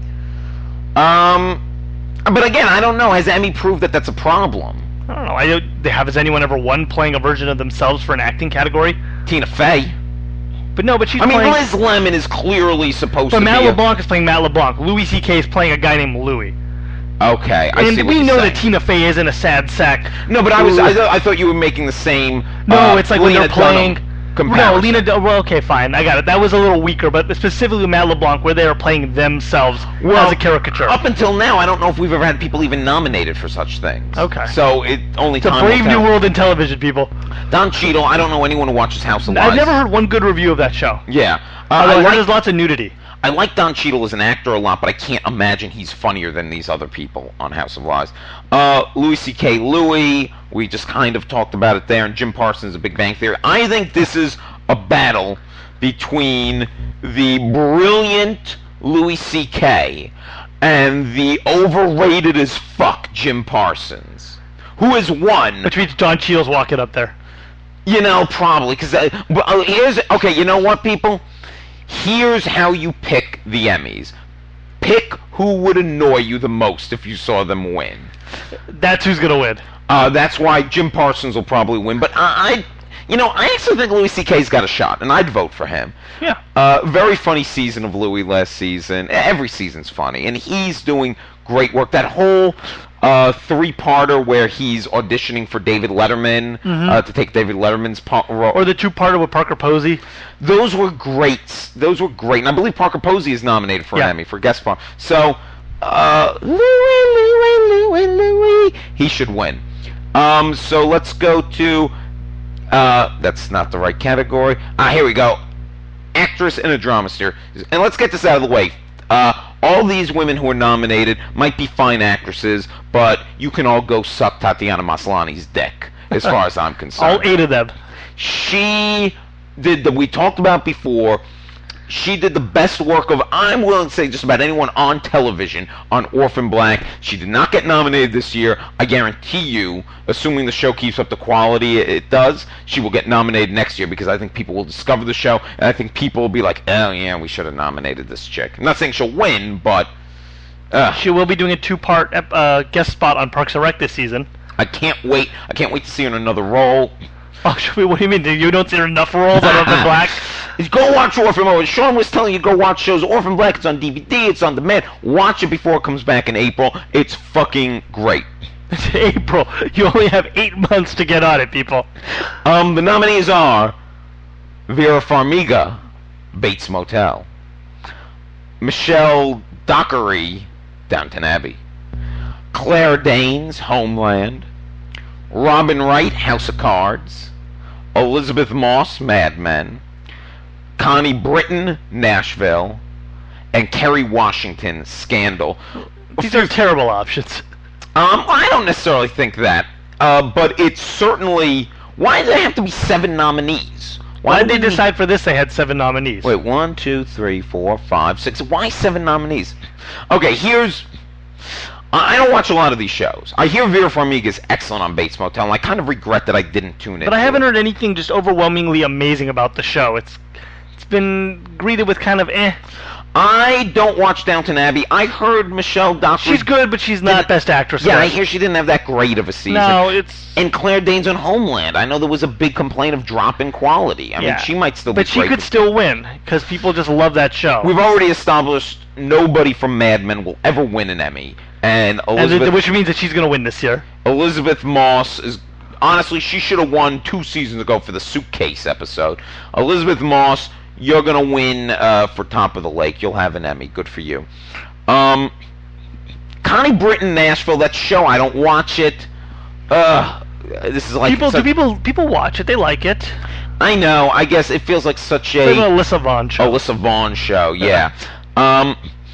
Um, but again, I don't know. Has Emmy proved that that's a problem? I don't know. I don't, they have has anyone ever won playing a version of themselves for an acting category? Tina Fey. But no, but she's I mean, playing... Liz Lemon is clearly supposed but to Matt be LeBlanc is playing Matt LeBlanc. Louis C K is playing a guy named Louis. A... Okay, I and see what we you're know saying. that Tina Fey isn't a sad sack. No, but I was I, th- I thought you were making the same. No, uh, it's like Lena when they're playing... Dunham No, comparison. Lena... Dun- well, okay, fine. I got it. That was a little weaker, but specifically Matt LeBlanc, where they are playing themselves well, as a caricature. Up until now, I don't know if we've ever had people even nominated for such things. Okay. So it only It's a time will brave tell. new world in television, people. Don Cheadle, I don't know anyone who watches House of Lies. I've never heard one good review of that show. Yeah. Uh, Although I I heard like there's lots of nudity. I like Don Cheadle as an actor a lot, but I can't imagine he's funnier than these other people on House of Lies. Uh, Louis C K. Louis, we just kind of talked about it there, and Jim Parsons, A Big Bang Theory. I think this is a battle between the brilliant Louis C K and the overrated as fuck Jim Parsons, who has won. Which means Don Cheadle's walking up there. You know, probably, because uh, uh, here's... Okay, you know what, people? Here's how you pick the Emmys. Pick who would annoy you the most if you saw them win. That's who's gonna win. Uh, that's why Jim Parsons will probably win. But I, I you know, I actually think Louis C K's got a shot, and I'd vote for him. Yeah. Uh, very funny season of Louis last season. Every season's funny, and he's doing great work. That whole uh, three-parter where he's auditioning for David Letterman Mhm. uh, to take David Letterman's part role. Or the two-parter with Parker Posey. Those were great. Those were great. And I believe Parker Posey is nominated for Yeah. an Emmy for guest star. So, uh, Louis, Louis, Louis, Louis, he should win. Um, so let's go to, uh, that's not the right category. Ah, here we go. Actress in a drama series. And let's get this out of the way. Uh, all these women who are nominated might be fine actresses, but you can all go suck Tatiana Maslany's dick, as far as I'm concerned. All eight of them. She did the we talked about before. She did the best work of, I'm willing to say, just about anyone on television on Orphan Black. She did not get nominated this year. I guarantee you, assuming the show keeps up the quality it does, she will get nominated next year, because I think people will discover the show, and I think people will be like, oh yeah, we should have nominated this chick. I'm not saying she'll win, but uh, She will be doing a two-part ep- uh, guest spot on Parks and Rec this season. I can't wait. I can't wait to see her in another role. Oh, should we, what do you mean? You don't see enough roles on Orphan Black? Go watch Orphan Black. Sean was telling you to go watch shows. Orphan Black, it's on D V D, it's on demand. Watch it before it comes back in April. It's fucking great. It's April. You only have eight months to get on it, people. Um, the nominees are Vera Farmiga, Bates Motel, Michelle Dockery, Downton Abbey, Claire Danes, Homeland, Robin Wright, House of Cards, Elizabeth Moss, Mad Men, Connie Britton, Nashville, and Kerry Washington, Scandal. These are terrible options. Um, I don't necessarily think that, uh, but it's certainly... Why do there have to be seven nominees? Why did they wouldn't decide for this they had seven nominees? Wait, one, two, three, four, five, six. Why seven nominees? Okay, here's... I don't watch a lot of these shows. I hear Vera Farmiga is excellent on Bates Motel, and I kind of regret that I didn't tune in. But I haven't heard anything just overwhelmingly amazing about the show. It's It's been greeted with kind of eh. I don't watch Downton Abbey. I heard Michelle Dockery... She's good, but she's not best actress. Yeah, I yet. hear she didn't have that great of a season. No, it's... And Claire Danes on Homeland. I know there was a big complaint of drop in quality. I yeah. mean, she might still be But she great. could still win, because people just love that show. We've already established nobody from Mad Men will ever win an Emmy. And and Elizabeth... th- which means that she's going to win this year. Elizabeth Moss is... Honestly, she should have won two seasons ago for the Suitcase episode. Elizabeth Moss... You're gonna win uh, for Top of the Lake. You'll have an Emmy. Good for you. Um, Connie Britton, Nashville. That show, I don't watch it. Uh, this is like People, do such, people, people watch it. They like it. I know. I guess it feels like such a It's like an Alyssa Vaughn show. Alyssa Vaughn show. Yeah. Um,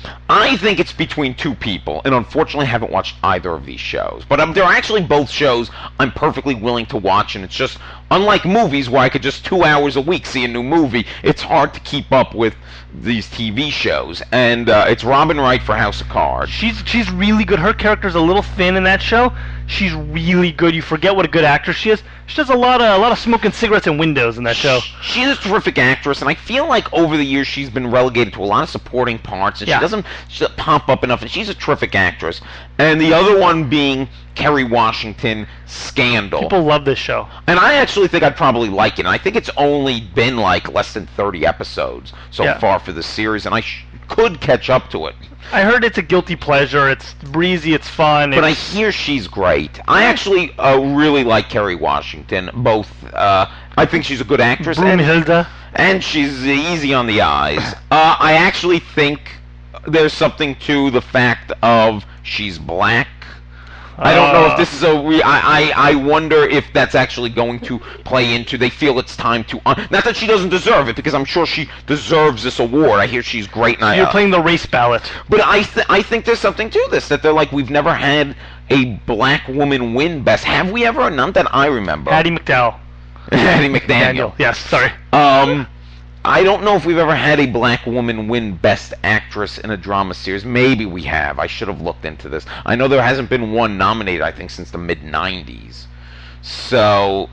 I think it's between two people, and unfortunately I haven't watched either of these shows. But um, they're actually both shows I'm perfectly willing to watch, and it's just, unlike movies where I could just two hours a week see a new movie, it's hard to keep up with these T V shows. And uh, it's Robin Wright for House of Cards. She's she's really good. Her character's a little thin in that show. She's really good. You forget what a good actress she is. She does a lot of a lot of smoking cigarettes and windows in that show. She's a terrific actress, and I feel like over the years she's been relegated to a lot of supporting parts, and Yeah. she doesn't she doesn't pop up enough. And she's a terrific actress. And the other one being Kerry Washington, Scandal. People love this show. And I actually think I'd probably like it. And I think it's only been like less than thirty episodes so Yeah. far for the series, and I sh- could catch up to it. I heard it's a guilty pleasure. It's breezy. It's fun. But I it's, hear she's great. I actually uh, really like Kerry Washington. Both, uh, I think she's a good actress, and, Broomhilda. and she's easy on the eyes. Uh, I actually think there's something to the fact of she's black. I don't know if this is a re- I, I I wonder if that's actually going to play into. They feel it's time to. Un- not that she doesn't deserve it, because I'm sure she deserves this award. I hear she's great, and I. You're uh, playing the race ballot. But I th- I think there's something to this, that they're like, we've never had a black woman win Best. Have we ever? None that I remember. Patty McDowell. Hattie McDaniel. Daniel. Yes, sorry. Um, I don't know if we've ever had a black woman win Best Actress in a drama series. Maybe we have. I should have looked into this. I know there hasn't been one nominated, I think, since the mid nineties. So,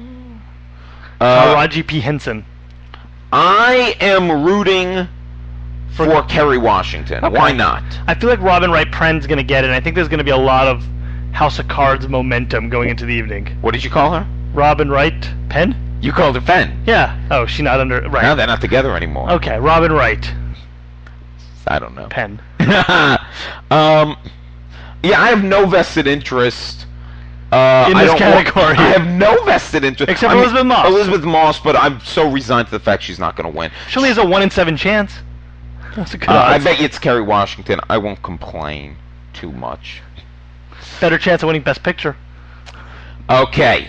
uh, Taraji P. Henson. I am rooting for, For- Kerry Washington. Okay. Why not? I feel like Robin Wright Penn's going to get it, and I think there's going to be a lot of House of Cards momentum going into the evening. What did you call her? Robin Wright Penn? You called her Fenn. Yeah. Oh, she's not under... Right. Now they're not together anymore. Okay, Robin Wright I don't know. Penn. um, yeah, I have no vested interest uh, In I this don't want- category. I have no vested interest. Except I mean, Elizabeth Moss. Elizabeth Moss, but I'm so resigned to the fact she's not going to win. She only has a one in seven chance. That's a good Uh, I odds. bet you it's Kerry Washington. I won't complain too much. Better chance of winning Best Picture. Okay.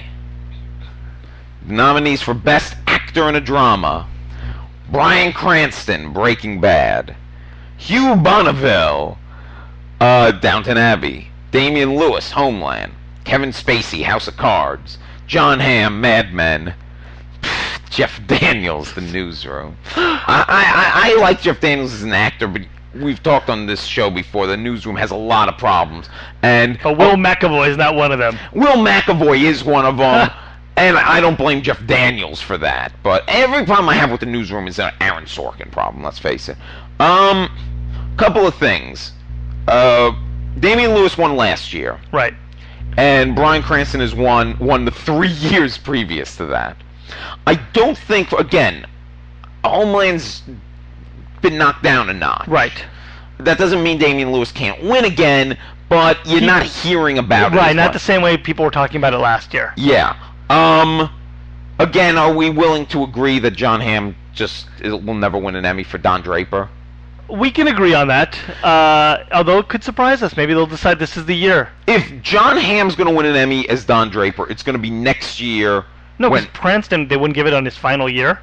Nominees for Best Actor in a Drama: Bryan Cranston, Breaking Bad; Hugh Bonneville, uh, Downton Abbey; Damian Lewis, Homeland; Kevin Spacey, House of Cards; John Hamm, Mad Men; Jeff Daniels, The Newsroom. I, I, I like Jeff Daniels as an actor, but we've talked on this show before. The Newsroom has a lot of problems, and But Will McAvoy is not one of them. Will McAvoy is one of them. And I don't blame Jeff Daniels for that. But every problem I have with the Newsroom is an Aaron Sorkin problem, let's face it. Um, couple of things. Uh, Damian Lewis won last year. Right. And Bryan Cranston has won, won the three years previous to that. I don't think, again, Homeland's been knocked down a notch. Right. That doesn't mean Damian Lewis can't win again, but you're He- not hearing about it. Right, as not much. the same way people were talking about it last year. Yeah. Um. Again, are we willing to agree that John Hamm just will never win an Emmy for Don Draper? We can agree on that. Uh, although it could surprise us. Maybe they'll decide this is the year. If John Hamm's going to win an Emmy as Don Draper, it's going to be next year. No, when, because Cranston, they wouldn't give it on his final year.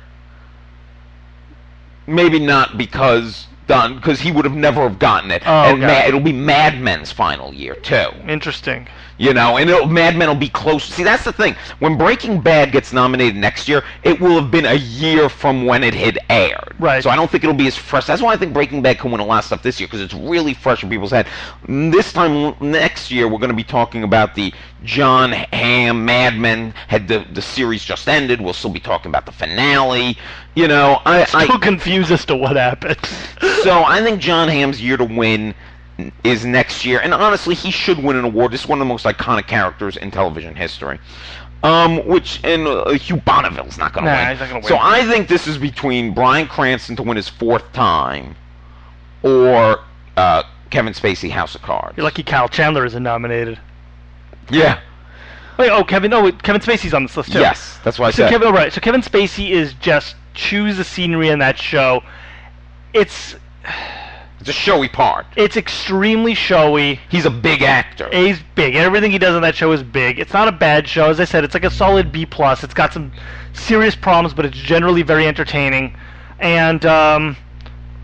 maybe not because Don, because he would have never have gotten it, Oh, and okay. Ma- it'll be Mad Men's final year too. Interesting. You know, and it'll, Mad Men will be close. See, that's the thing. When Breaking Bad gets nominated next year, it will have been a year from when it had aired. Right. So I don't think it'll be as fresh. That's why I think Breaking Bad can win a lot of stuff this year, because it's really fresh in people's head. This time next year, we're going to be talking about the John Hamm Mad Men. Had the the series just ended? We'll still be talking about the finale. You know, I. Still I confused as to what happened. so I think John Hamm's year to win is next year, and honestly, he should win an award. This is one of the most iconic characters in television history. Um, which and uh, Hugh Bonneville's not going to Nah, win. he's not gonna So win. I think this is between Bryan Cranston to win his fourth time, or uh, Kevin Spacey, House of Cards. You're lucky Kyle Chandler isn't nominated. Yeah. Wait, oh, Kevin, no, wait, Kevin Spacey's on this list too. Yes, that's what I So said. Kevin, oh, right. So Kevin Spacey is just choose the scenery in that show. It's It's a showy part. it's extremely showy. He's a big actor. He's big. Everything he does on that show is big. It's not a bad show. As I said, it's like a solid B plus. It's got some serious problems, but it's generally very entertaining. And um,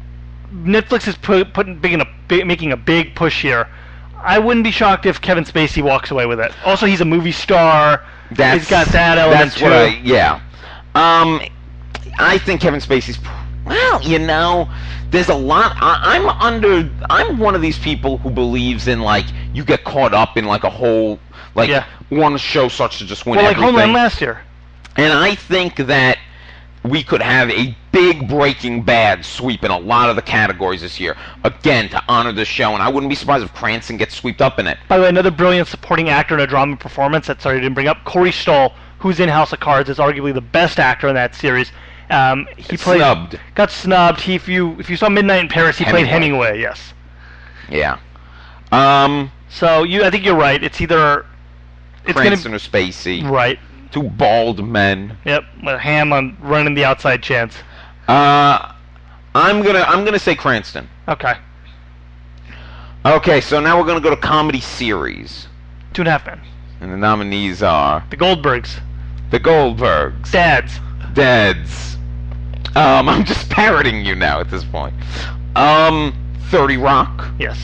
Netflix is put, putting big in a big, making a big push here. I wouldn't be shocked if Kevin Spacey walks away with it. Also, he's a movie star. That's, he's got that element that's too. What I, yeah. Um, I think Kevin Spacey's. Well, you know, there's a lot. I, I'm under. I'm one of these people who believes in like you get caught up in like a whole like Yeah. one show starts to just win well, like everything. Homeland last year. And I think that we could have a big Breaking Bad sweep in a lot of the categories this year. Again, to honor the show, and I wouldn't be surprised if Cranston gets swept up in it. By the way, another brilliant supporting actor in a drama performance that sorry I didn't bring up. Corey Stoll, who's in House of Cards, is arguably the best actor in that series. Um, he played Snubbed. Got snubbed. He, if you if you saw Midnight in Paris, he played Hemingway. Hemingway. Yes. Yeah. Um, So you, I think you're right. It's either it's Cranston gonna or Spacey. right. Two bald men. Yep. With Ham on running the outside chance. Uh, I'm gonna I'm gonna say Cranston. Okay. Okay, so now we're gonna go to comedy series, Two and a Half Men. and the nominees are The Goldbergs. The Goldbergs, Dads. Dads. Um, I'm just parroting you now at this point. Um, thirty Rock, Yes.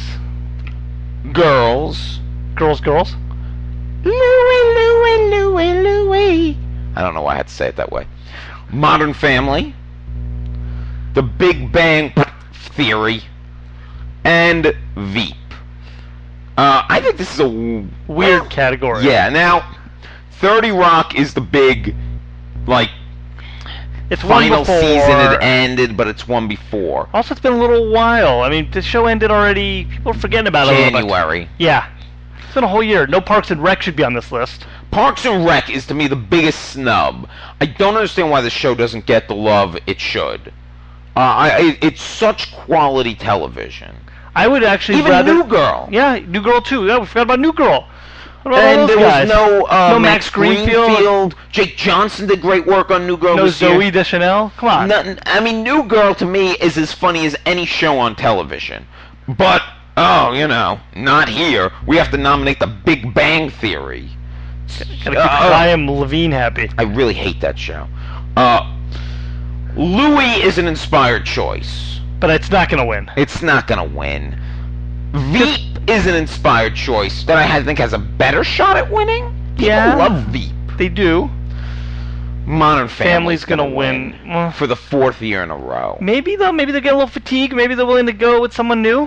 Girls, Girls, Girls. Louie, Louie, Louie, Louie. I don't know why I had to say it that way. Modern Family, The Big Bang Theory, and Veep. Uh, I think this is a w- Weird well, category. Yeah. Now, thirty Rock is the big, like, It's one final before. season. It ended, but it's one before Also, it's been a little while. I mean, the show ended already. People are forgetting about it a little bit. January. Yeah. It's been a whole year. No Parks and Rec should be on this list. Parks and Rec is to me the biggest snub. I don't understand why the show doesn't get the love it should. Uh, I, it, it's such quality television. I would actually Even rather. New Girl. Yeah, New Girl too. Yeah, we forgot about New Girl. What about all And those there guys? was no, uh, No Max Max Greenfield. Greenfield. Jake Johnson did great work on New Girl No this year. Zoe Deschanel. Come on. Nothing, I mean, New Girl to me is as funny as any show on television. But, oh, you know, not here. We have to nominate The Big Bang Theory. Gotta keep Uh, Chaim Levine happy. I really hate that show. Uh, Louis is an inspired choice. But it's not gonna win. It's not gonna win. Veep is an inspired choice that I think has a better shot at winning. People Yeah. love Veep. They do. Modern Family's Family's gonna, gonna win. Well, for the fourth year in a row. maybe though. Maybe they'll get a little fatigued. Maybe they're willing to go with someone new.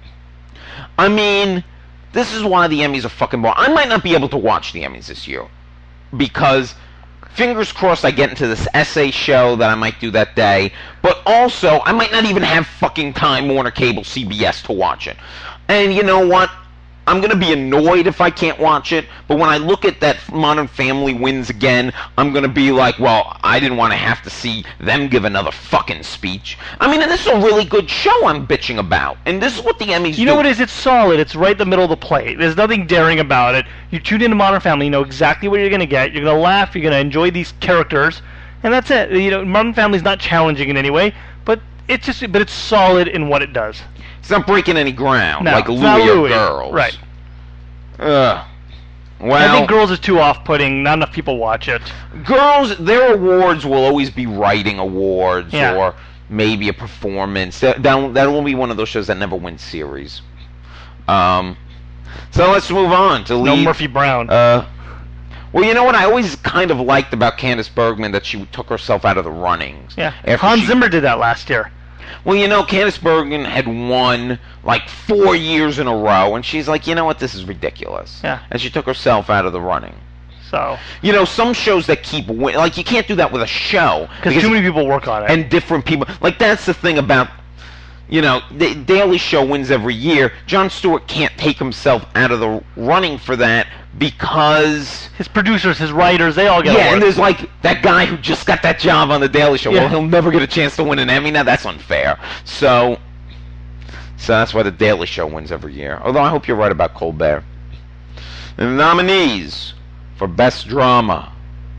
I mean, this is why the Emmys are fucking boring. I might not be able to watch the Emmys this year because, fingers crossed, I get into this essay show that I might do that day. But also, I might not even have fucking Time Warner Cable, C B S to watch it. And you know what? I'm gonna be annoyed if I can't watch it. But when I look at that Modern Family wins again, I'm gonna be like, well, I didn't want to have to see them give another fucking speech. I mean, and this is a really good show I'm bitching about. And this is what the Emmys do. You know what it is? It's solid. It's right in the middle of the plate. There's nothing daring about it. You tune into Modern Family, you know exactly what you're going to get. You're going to laugh. You're going to enjoy these characters, and that's it. You know, Modern Family's not challenging in any way, but it's just, but it's solid in what it does. It's not breaking any ground No, like it's not Louis or Louis. Girls. Right. Ugh. Well, I think Girls is too off-putting. Not enough people watch it. Girls, their awards will always be writing awards Yeah. or maybe a performance. That that that will be one of those shows that never wins series. Um, so let's move on to No lead. Murphy Brown. Uh, well, you know what I always kind of liked about Candice Bergman, that she took herself out of the runnings. yeah. After Hans she- Zimmer did that last year. Well, you know, Candice Bergen had won like four years in a row, and she's like, you know what, this is ridiculous. Yeah. And she took herself out of the running. So, You know, some shows that keep win, like you can't do that with a show because too many people work on it. and different people. Like that's the thing about, you know, the Daily Show wins every year. Jon Stewart can't take himself out of the running for that because. his producers, his writers, they all get Yeah, awards. and there's like that guy who just got that job on the Daily Show. Yeah. Well, he'll never get a chance to win an Emmy. Now that's unfair. So, so that's why the Daily Show wins every year. Although I hope you're right about Colbert. And the nominees for Best Drama: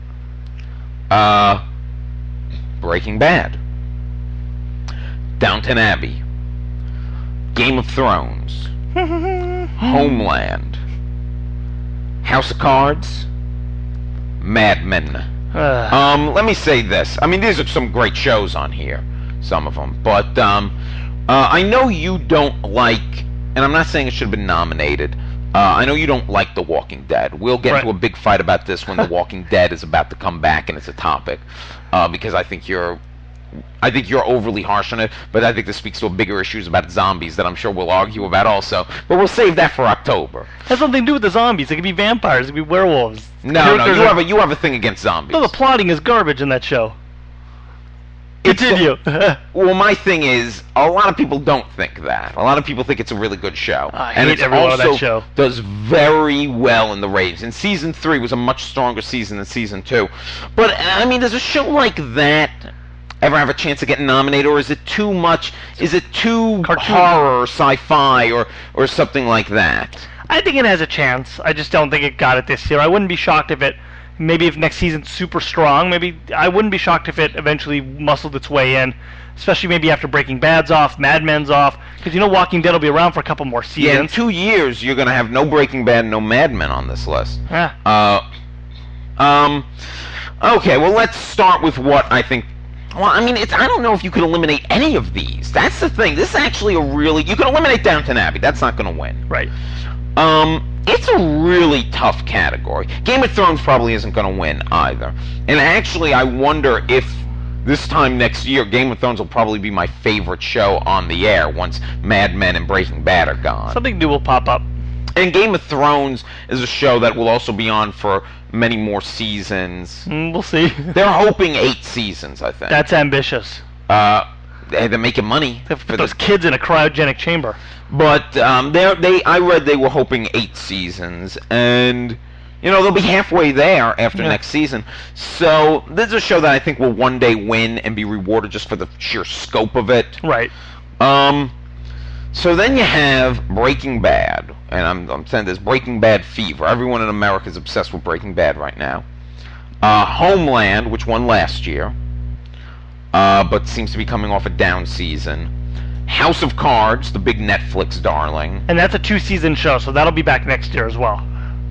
uh, Breaking Bad, Downton Abbey, Game of Thrones, Homeland, House of Cards, Mad Men. Ugh. Um, let me say this. I mean, these are some great shows on here, some of them. But um, Uh, I know you don't like, and I'm not saying it should have been nominated. Uh, I know you don't like The Walking Dead. We'll get Right. into a big fight about this when The Walking Dead is about to come back and it's a topic, uh, because I think you're, I think you're overly harsh on it. But I think this speaks to a bigger issues about zombies that I'm sure we'll argue about also. But we'll save that for October. It has nothing to do with the zombies. It could be vampires. It could be werewolves. No, no, Characters you are- have a you have a thing against zombies. No, the plotting is garbage in that show. It's Continue. Well, my thing is, a lot of people don't think that. A lot of people think it's a really good show. I and hate it everyone on that also show. does very well in the ratings. And season three was a much stronger season than season two. But, I mean, does a show like that ever have a chance of getting nominated, or is it too much, is it too Cartoon. horror or sci-fi or, or something like that? I think it has a chance. I just don't think it got it this year. I wouldn't be shocked if it, maybe if next season's super strong, maybe I wouldn't be shocked if it eventually muscled its way in, especially maybe after Breaking Bad's off, Mad Men's off, because you know Walking Dead will be around for a couple more Yeah, in seasons. two years, you're going to have no Breaking Bad and no Mad Men on this list. Yeah. Uh, um, okay, well, let's start with what I think. Well, I mean, it's, I don't know if you could eliminate any of these. That's the thing. This is actually a really... You can eliminate Downton Abbey. That's not going to win. Right. Um, it's a really tough category. Game of Thrones probably isn't going to win either. And actually, I wonder if this time next year, Game of Thrones will probably be my favorite show on the air once Mad Men and Breaking Bad are gone. Something new will pop up. And Game of Thrones is a show that will also be on for many more seasons. Mm, we'll see. They're hoping eight seasons, I think. That's ambitious. uh, they- they're making money. They have to for put those the- kids in a cryogenic chamber. But um, they they I read they were hoping eight seasons, and you know they'll be halfway there after Yeah. next season. So this is a show that I think will one day win and be rewarded just for the sheer scope of it. Right. Um, so then you have Breaking Bad, and I'm I'm saying there's Breaking Bad fever. Everyone in America is obsessed with Breaking Bad right now. Uh, Homeland, which won last year, uh, but seems to be coming off a down season. House of Cards, the big Netflix darling, And that's a two-season show, so that'll be back next year as well.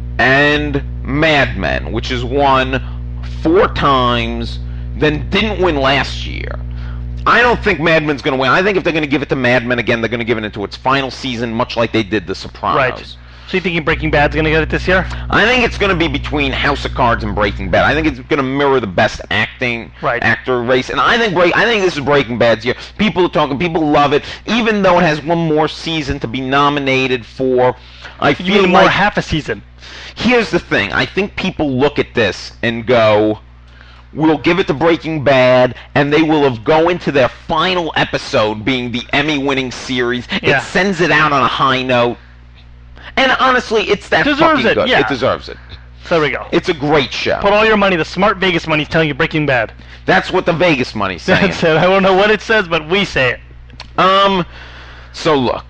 and Mad Men, which has won four times, then didn't win last year. I don't think Mad Men's going to win. I think if they're going to give it to Mad Men again, they're going to give it into its final season, much like they did The Sopranos. Right. So you thinking Breaking Bad's going to get it this year? I think it's going to be between House of Cards and Breaking Bad. I think it's going to mirror the best acting Right. actor race, and I think break. I think this is Breaking Bad's year. People are talking. People love it, even though it has one more season to be nominated for. I You feel mean more like half a season? here's the thing. I think people look at this and go, "We'll give it to Breaking Bad," and they will have go into their final episode being the Emmy-winning series. Yeah. It sends it out on a high note. And honestly, it's that Deserves fucking it, good. yeah. It deserves it. So there we go. It's a great show. Put all your money. The smart Vegas money's telling you Breaking Bad. That's what the Vegas money's saying. That's it. I don't know what it says, but we say it. Um, so look.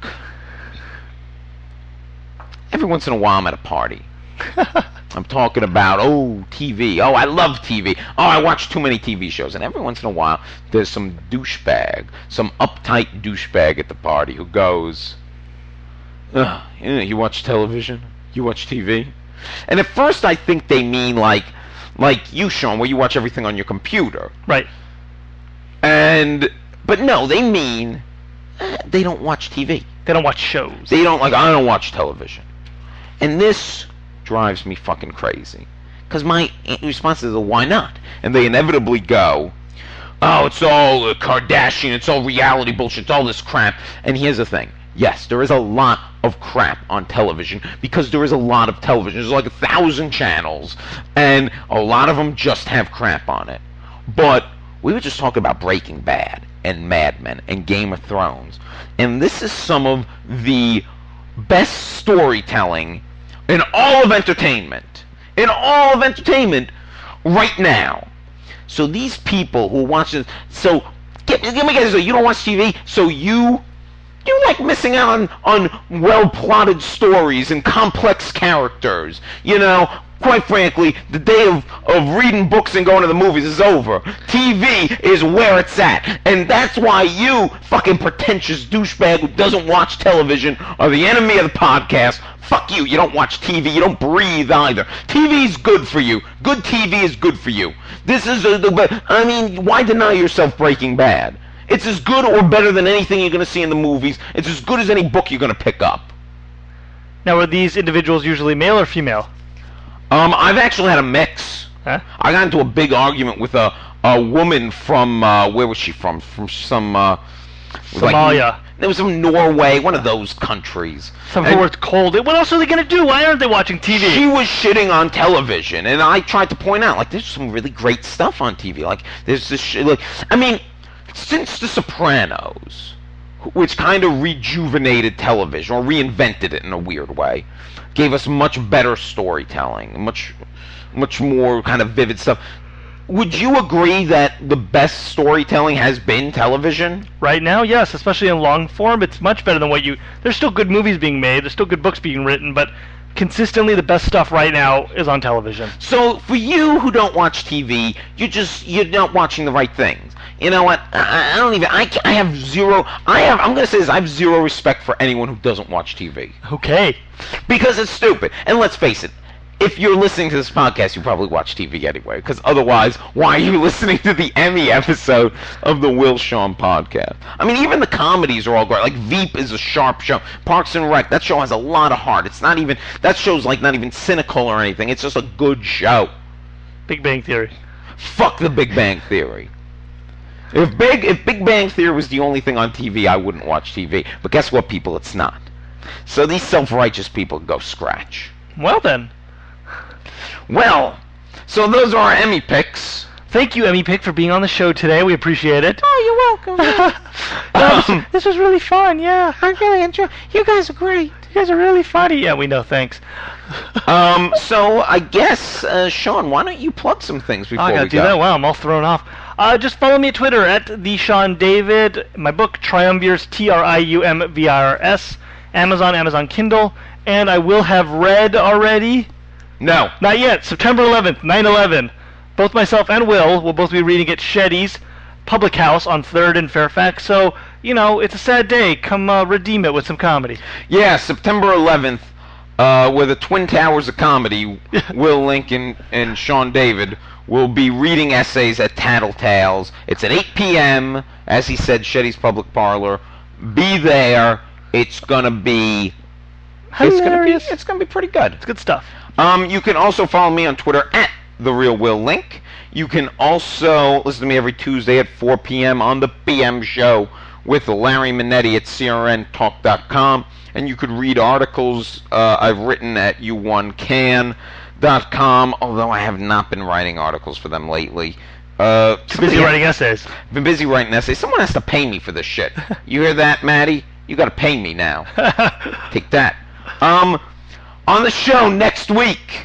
Every once in a while I'm at a party. I'm talking about, oh, T V. Oh, I love T V. Oh, I watch too many T V shows. And every once in a while, there's some douchebag, some uptight douchebag at the party who goes, Ugh, you know, you watch television? You watch T V? And at first I think they mean like, like you, Sean, where you watch everything on your computer. Right. And, but no, they mean eh, they don't watch T V. They don't watch shows. They don't, like, I don't watch television. And this drives me fucking crazy. Because my response is, well, why not? And they inevitably go, oh, it's all uh, Kardashian, it's all reality bullshit, it's all this crap. And here's the thing. Yes, there is a lot of crap on television because there is a lot of television. There's like a thousand channels, and a lot of them just have crap on it. But we were just talking about Breaking Bad and Mad Men and Game of Thrones, and this is some of the best storytelling in all of entertainment. In all of entertainment right now. So these people who watch this, so get, get me guys, so you don't watch T V, so you you like missing out on, on well-plotted stories and complex characters. You know, quite frankly, the day of, of reading books and going to the movies is over. T V is where it's at. And that's why you, fucking pretentious douchebag who doesn't watch television, are the enemy of the podcast. Fuck you. You don't watch T V. You don't breathe either. T V's good for you. Good T V is good for you. This is a, the... I mean, why deny yourself Breaking Bad? It's as good or better than anything you're going to see in the movies. It's as good as any book you're going to pick up. Now, are these individuals usually male or female? Um, I've actually had a mix. Huh? I got into a big argument with a a woman from uh, where was she from? From some uh, Somalia. Like, it was from Norway, one of those countries. Something where it's cold. What else are they going to do? Why aren't they watching T V? She was shitting on television, and I tried to point out, like, there's some really great stuff on T V. Like, there's this shit. Like, I mean, since The Sopranos, which kind of rejuvenated television or reinvented it in a weird way, gave us much better storytelling, much, much more kind of vivid stuff. Would you agree that the best storytelling has been television? Right now, yes, especially in long form, it's much better than what you... There's still good movies being made, there's still good books being written, but consistently the best stuff right now is on television. So, for you who don't watch T V, you're just, you're not watching the right things. You know what? I, I don't even, I, I have zero, I have, I'm going to say this, I have zero respect for anyone who doesn't watch T V. Okay. Because it's stupid. And let's face it, if you're listening to this podcast, you probably watch T V anyway, because otherwise, why are you listening to the Emmy episode of the Will Shawn podcast? I mean, even the comedies are all great. Like, Veep is a sharp show. Parks and Rec, that show has a lot of heart. It's not even, that show's like not even cynical or anything. It's just a good show. Big Bang Theory. Fuck the Big Bang Theory. If Big, if Big Bang Theory was the only thing on T V, I wouldn't watch T V. But guess what, people? It's not. So these self-righteous people go scratch. Well, then. Well, so those are our Emmy picks. Thank you, Emmy Pick, for being on the show today. We appreciate it. Oh, you're welcome. no, this, this was really fun, yeah. I really enjoy. You guys are great. You guys are really funny. Yeah, we know, thanks. um, so I guess, uh, Sean, why don't you plug some things before oh, I gotta we do go? that. Wow, I'm all thrown off. Uh, just follow me at Twitter, at the Sean David. My book, Triumvirs, T R I U M V I R S. Amazon, Amazon Kindle. And I will have read already... No. Not yet. September eleventh, nine eleven. Both myself and Will will both be reading at Shetty's Public House on third and Fairfax. So, you know, it's a sad day. Come uh, redeem it with some comedy. Yeah, September eleventh, uh, where the Twin Towers of Comedy, Will Lincoln and Sean David, will be reading essays at Tattletales. It's at eight p.m., as he said, Shetty's Public Parlor. Be there. It's going to be... Hilarious. It's going to be, it's going to be pretty good. It's good stuff. Um, you can also follow me on Twitter at The Real Will Link. You can also listen to me every Tuesday at four p.m. on the P M Show with Larry Minetti at C R N talk dot com. And you could read articles uh, I've written at U one can dot com, although I have not been writing articles for them lately. Uh, Too busy writing essays. I've been busy writing essays. Someone has to pay me for this shit. You hear that, Maddie? You got to pay me now. Take that. Um... On the show next week,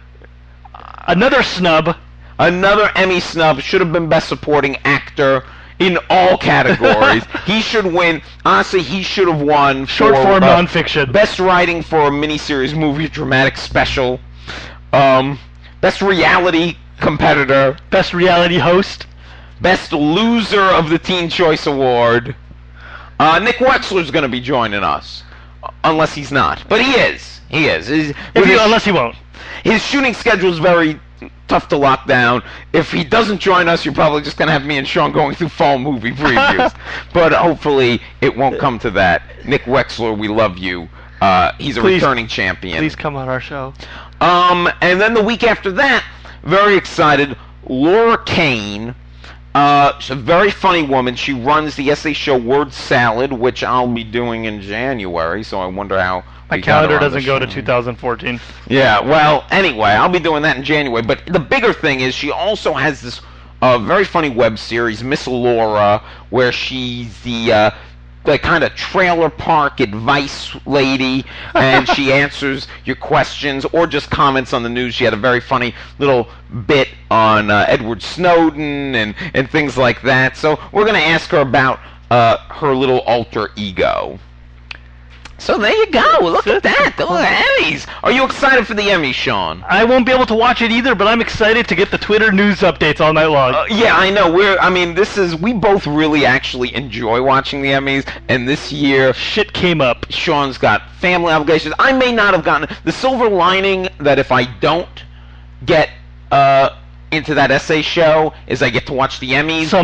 another snub. Another Emmy snub. Should have been Best Supporting Actor in all categories. He should win. Honestly, he should have won Short for, form uh, nonfiction. Best Writing for a Miniseries Movie Dramatic Special. Um, best Reality Competitor. Best Reality Host. Best Loser of the Teen Choice Award. Uh, Nick Wexler's going to be joining us. Unless he's not. But he is. He is. He's, If he, his, unless he won't. His shooting schedule is very tough to lock down. If he doesn't join us, you're probably just going to have me and Sean going through fall movie previews. But hopefully it won't come to that. Nick Wexler, we love you. Uh, he's a please, returning champion. Please come on our show. Um, and then the week after that, very excited, Laura Kane. Uh, she's a very funny woman. She runs the essay show Word Salad, which I'll be doing in January, so I wonder how... My calendar doesn't go to two thousand fourteen. Yeah, well, anyway, I'll be doing that in January. But the bigger thing is she also has this uh, very funny web series, Miss Laura, where she's the... Uh, the kind of trailer park advice lady, and she answers your questions or just comments on the news. She had a very funny little bit on uh, Edward Snowden and, and things like that. So we're going to ask her about uh, her little alter ego. So there you go. Look at that. Those are Emmys. Are you excited for the Emmys, Sean? I won't be able to watch it either, but I'm excited to get the Twitter news updates all night long. Uh, yeah, I know. We're. I mean, this is. We both really actually enjoy watching the Emmys, and this year, shit came up. Sean's got family obligations. I may not have gotten the silver lining that if I don't get uh, into that essay show is I get to watch the Emmys somewhere.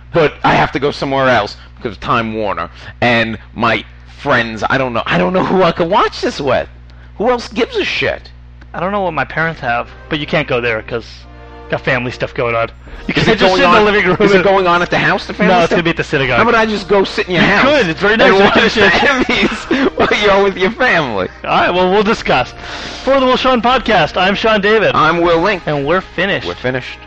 but I have to go somewhere else because of Time Warner and my friends. I don't know. I don't know who I could watch this with. Who else gives a shit? I don't know what my parents have, but you can't go there because got family stuff going on. You Is can't it just going sit in on? the living room. Is it and- going on at the house? The family No, it's stuff? gonna be at the synagogue. How about I just go sit in your You house? could. It's very nice. And We watch can share- the Emmys while you're with your family. All right, well, we'll discuss. For the Will Sean Podcast, I'm Sean David, I'm Will Link. and we're finished. We're finished.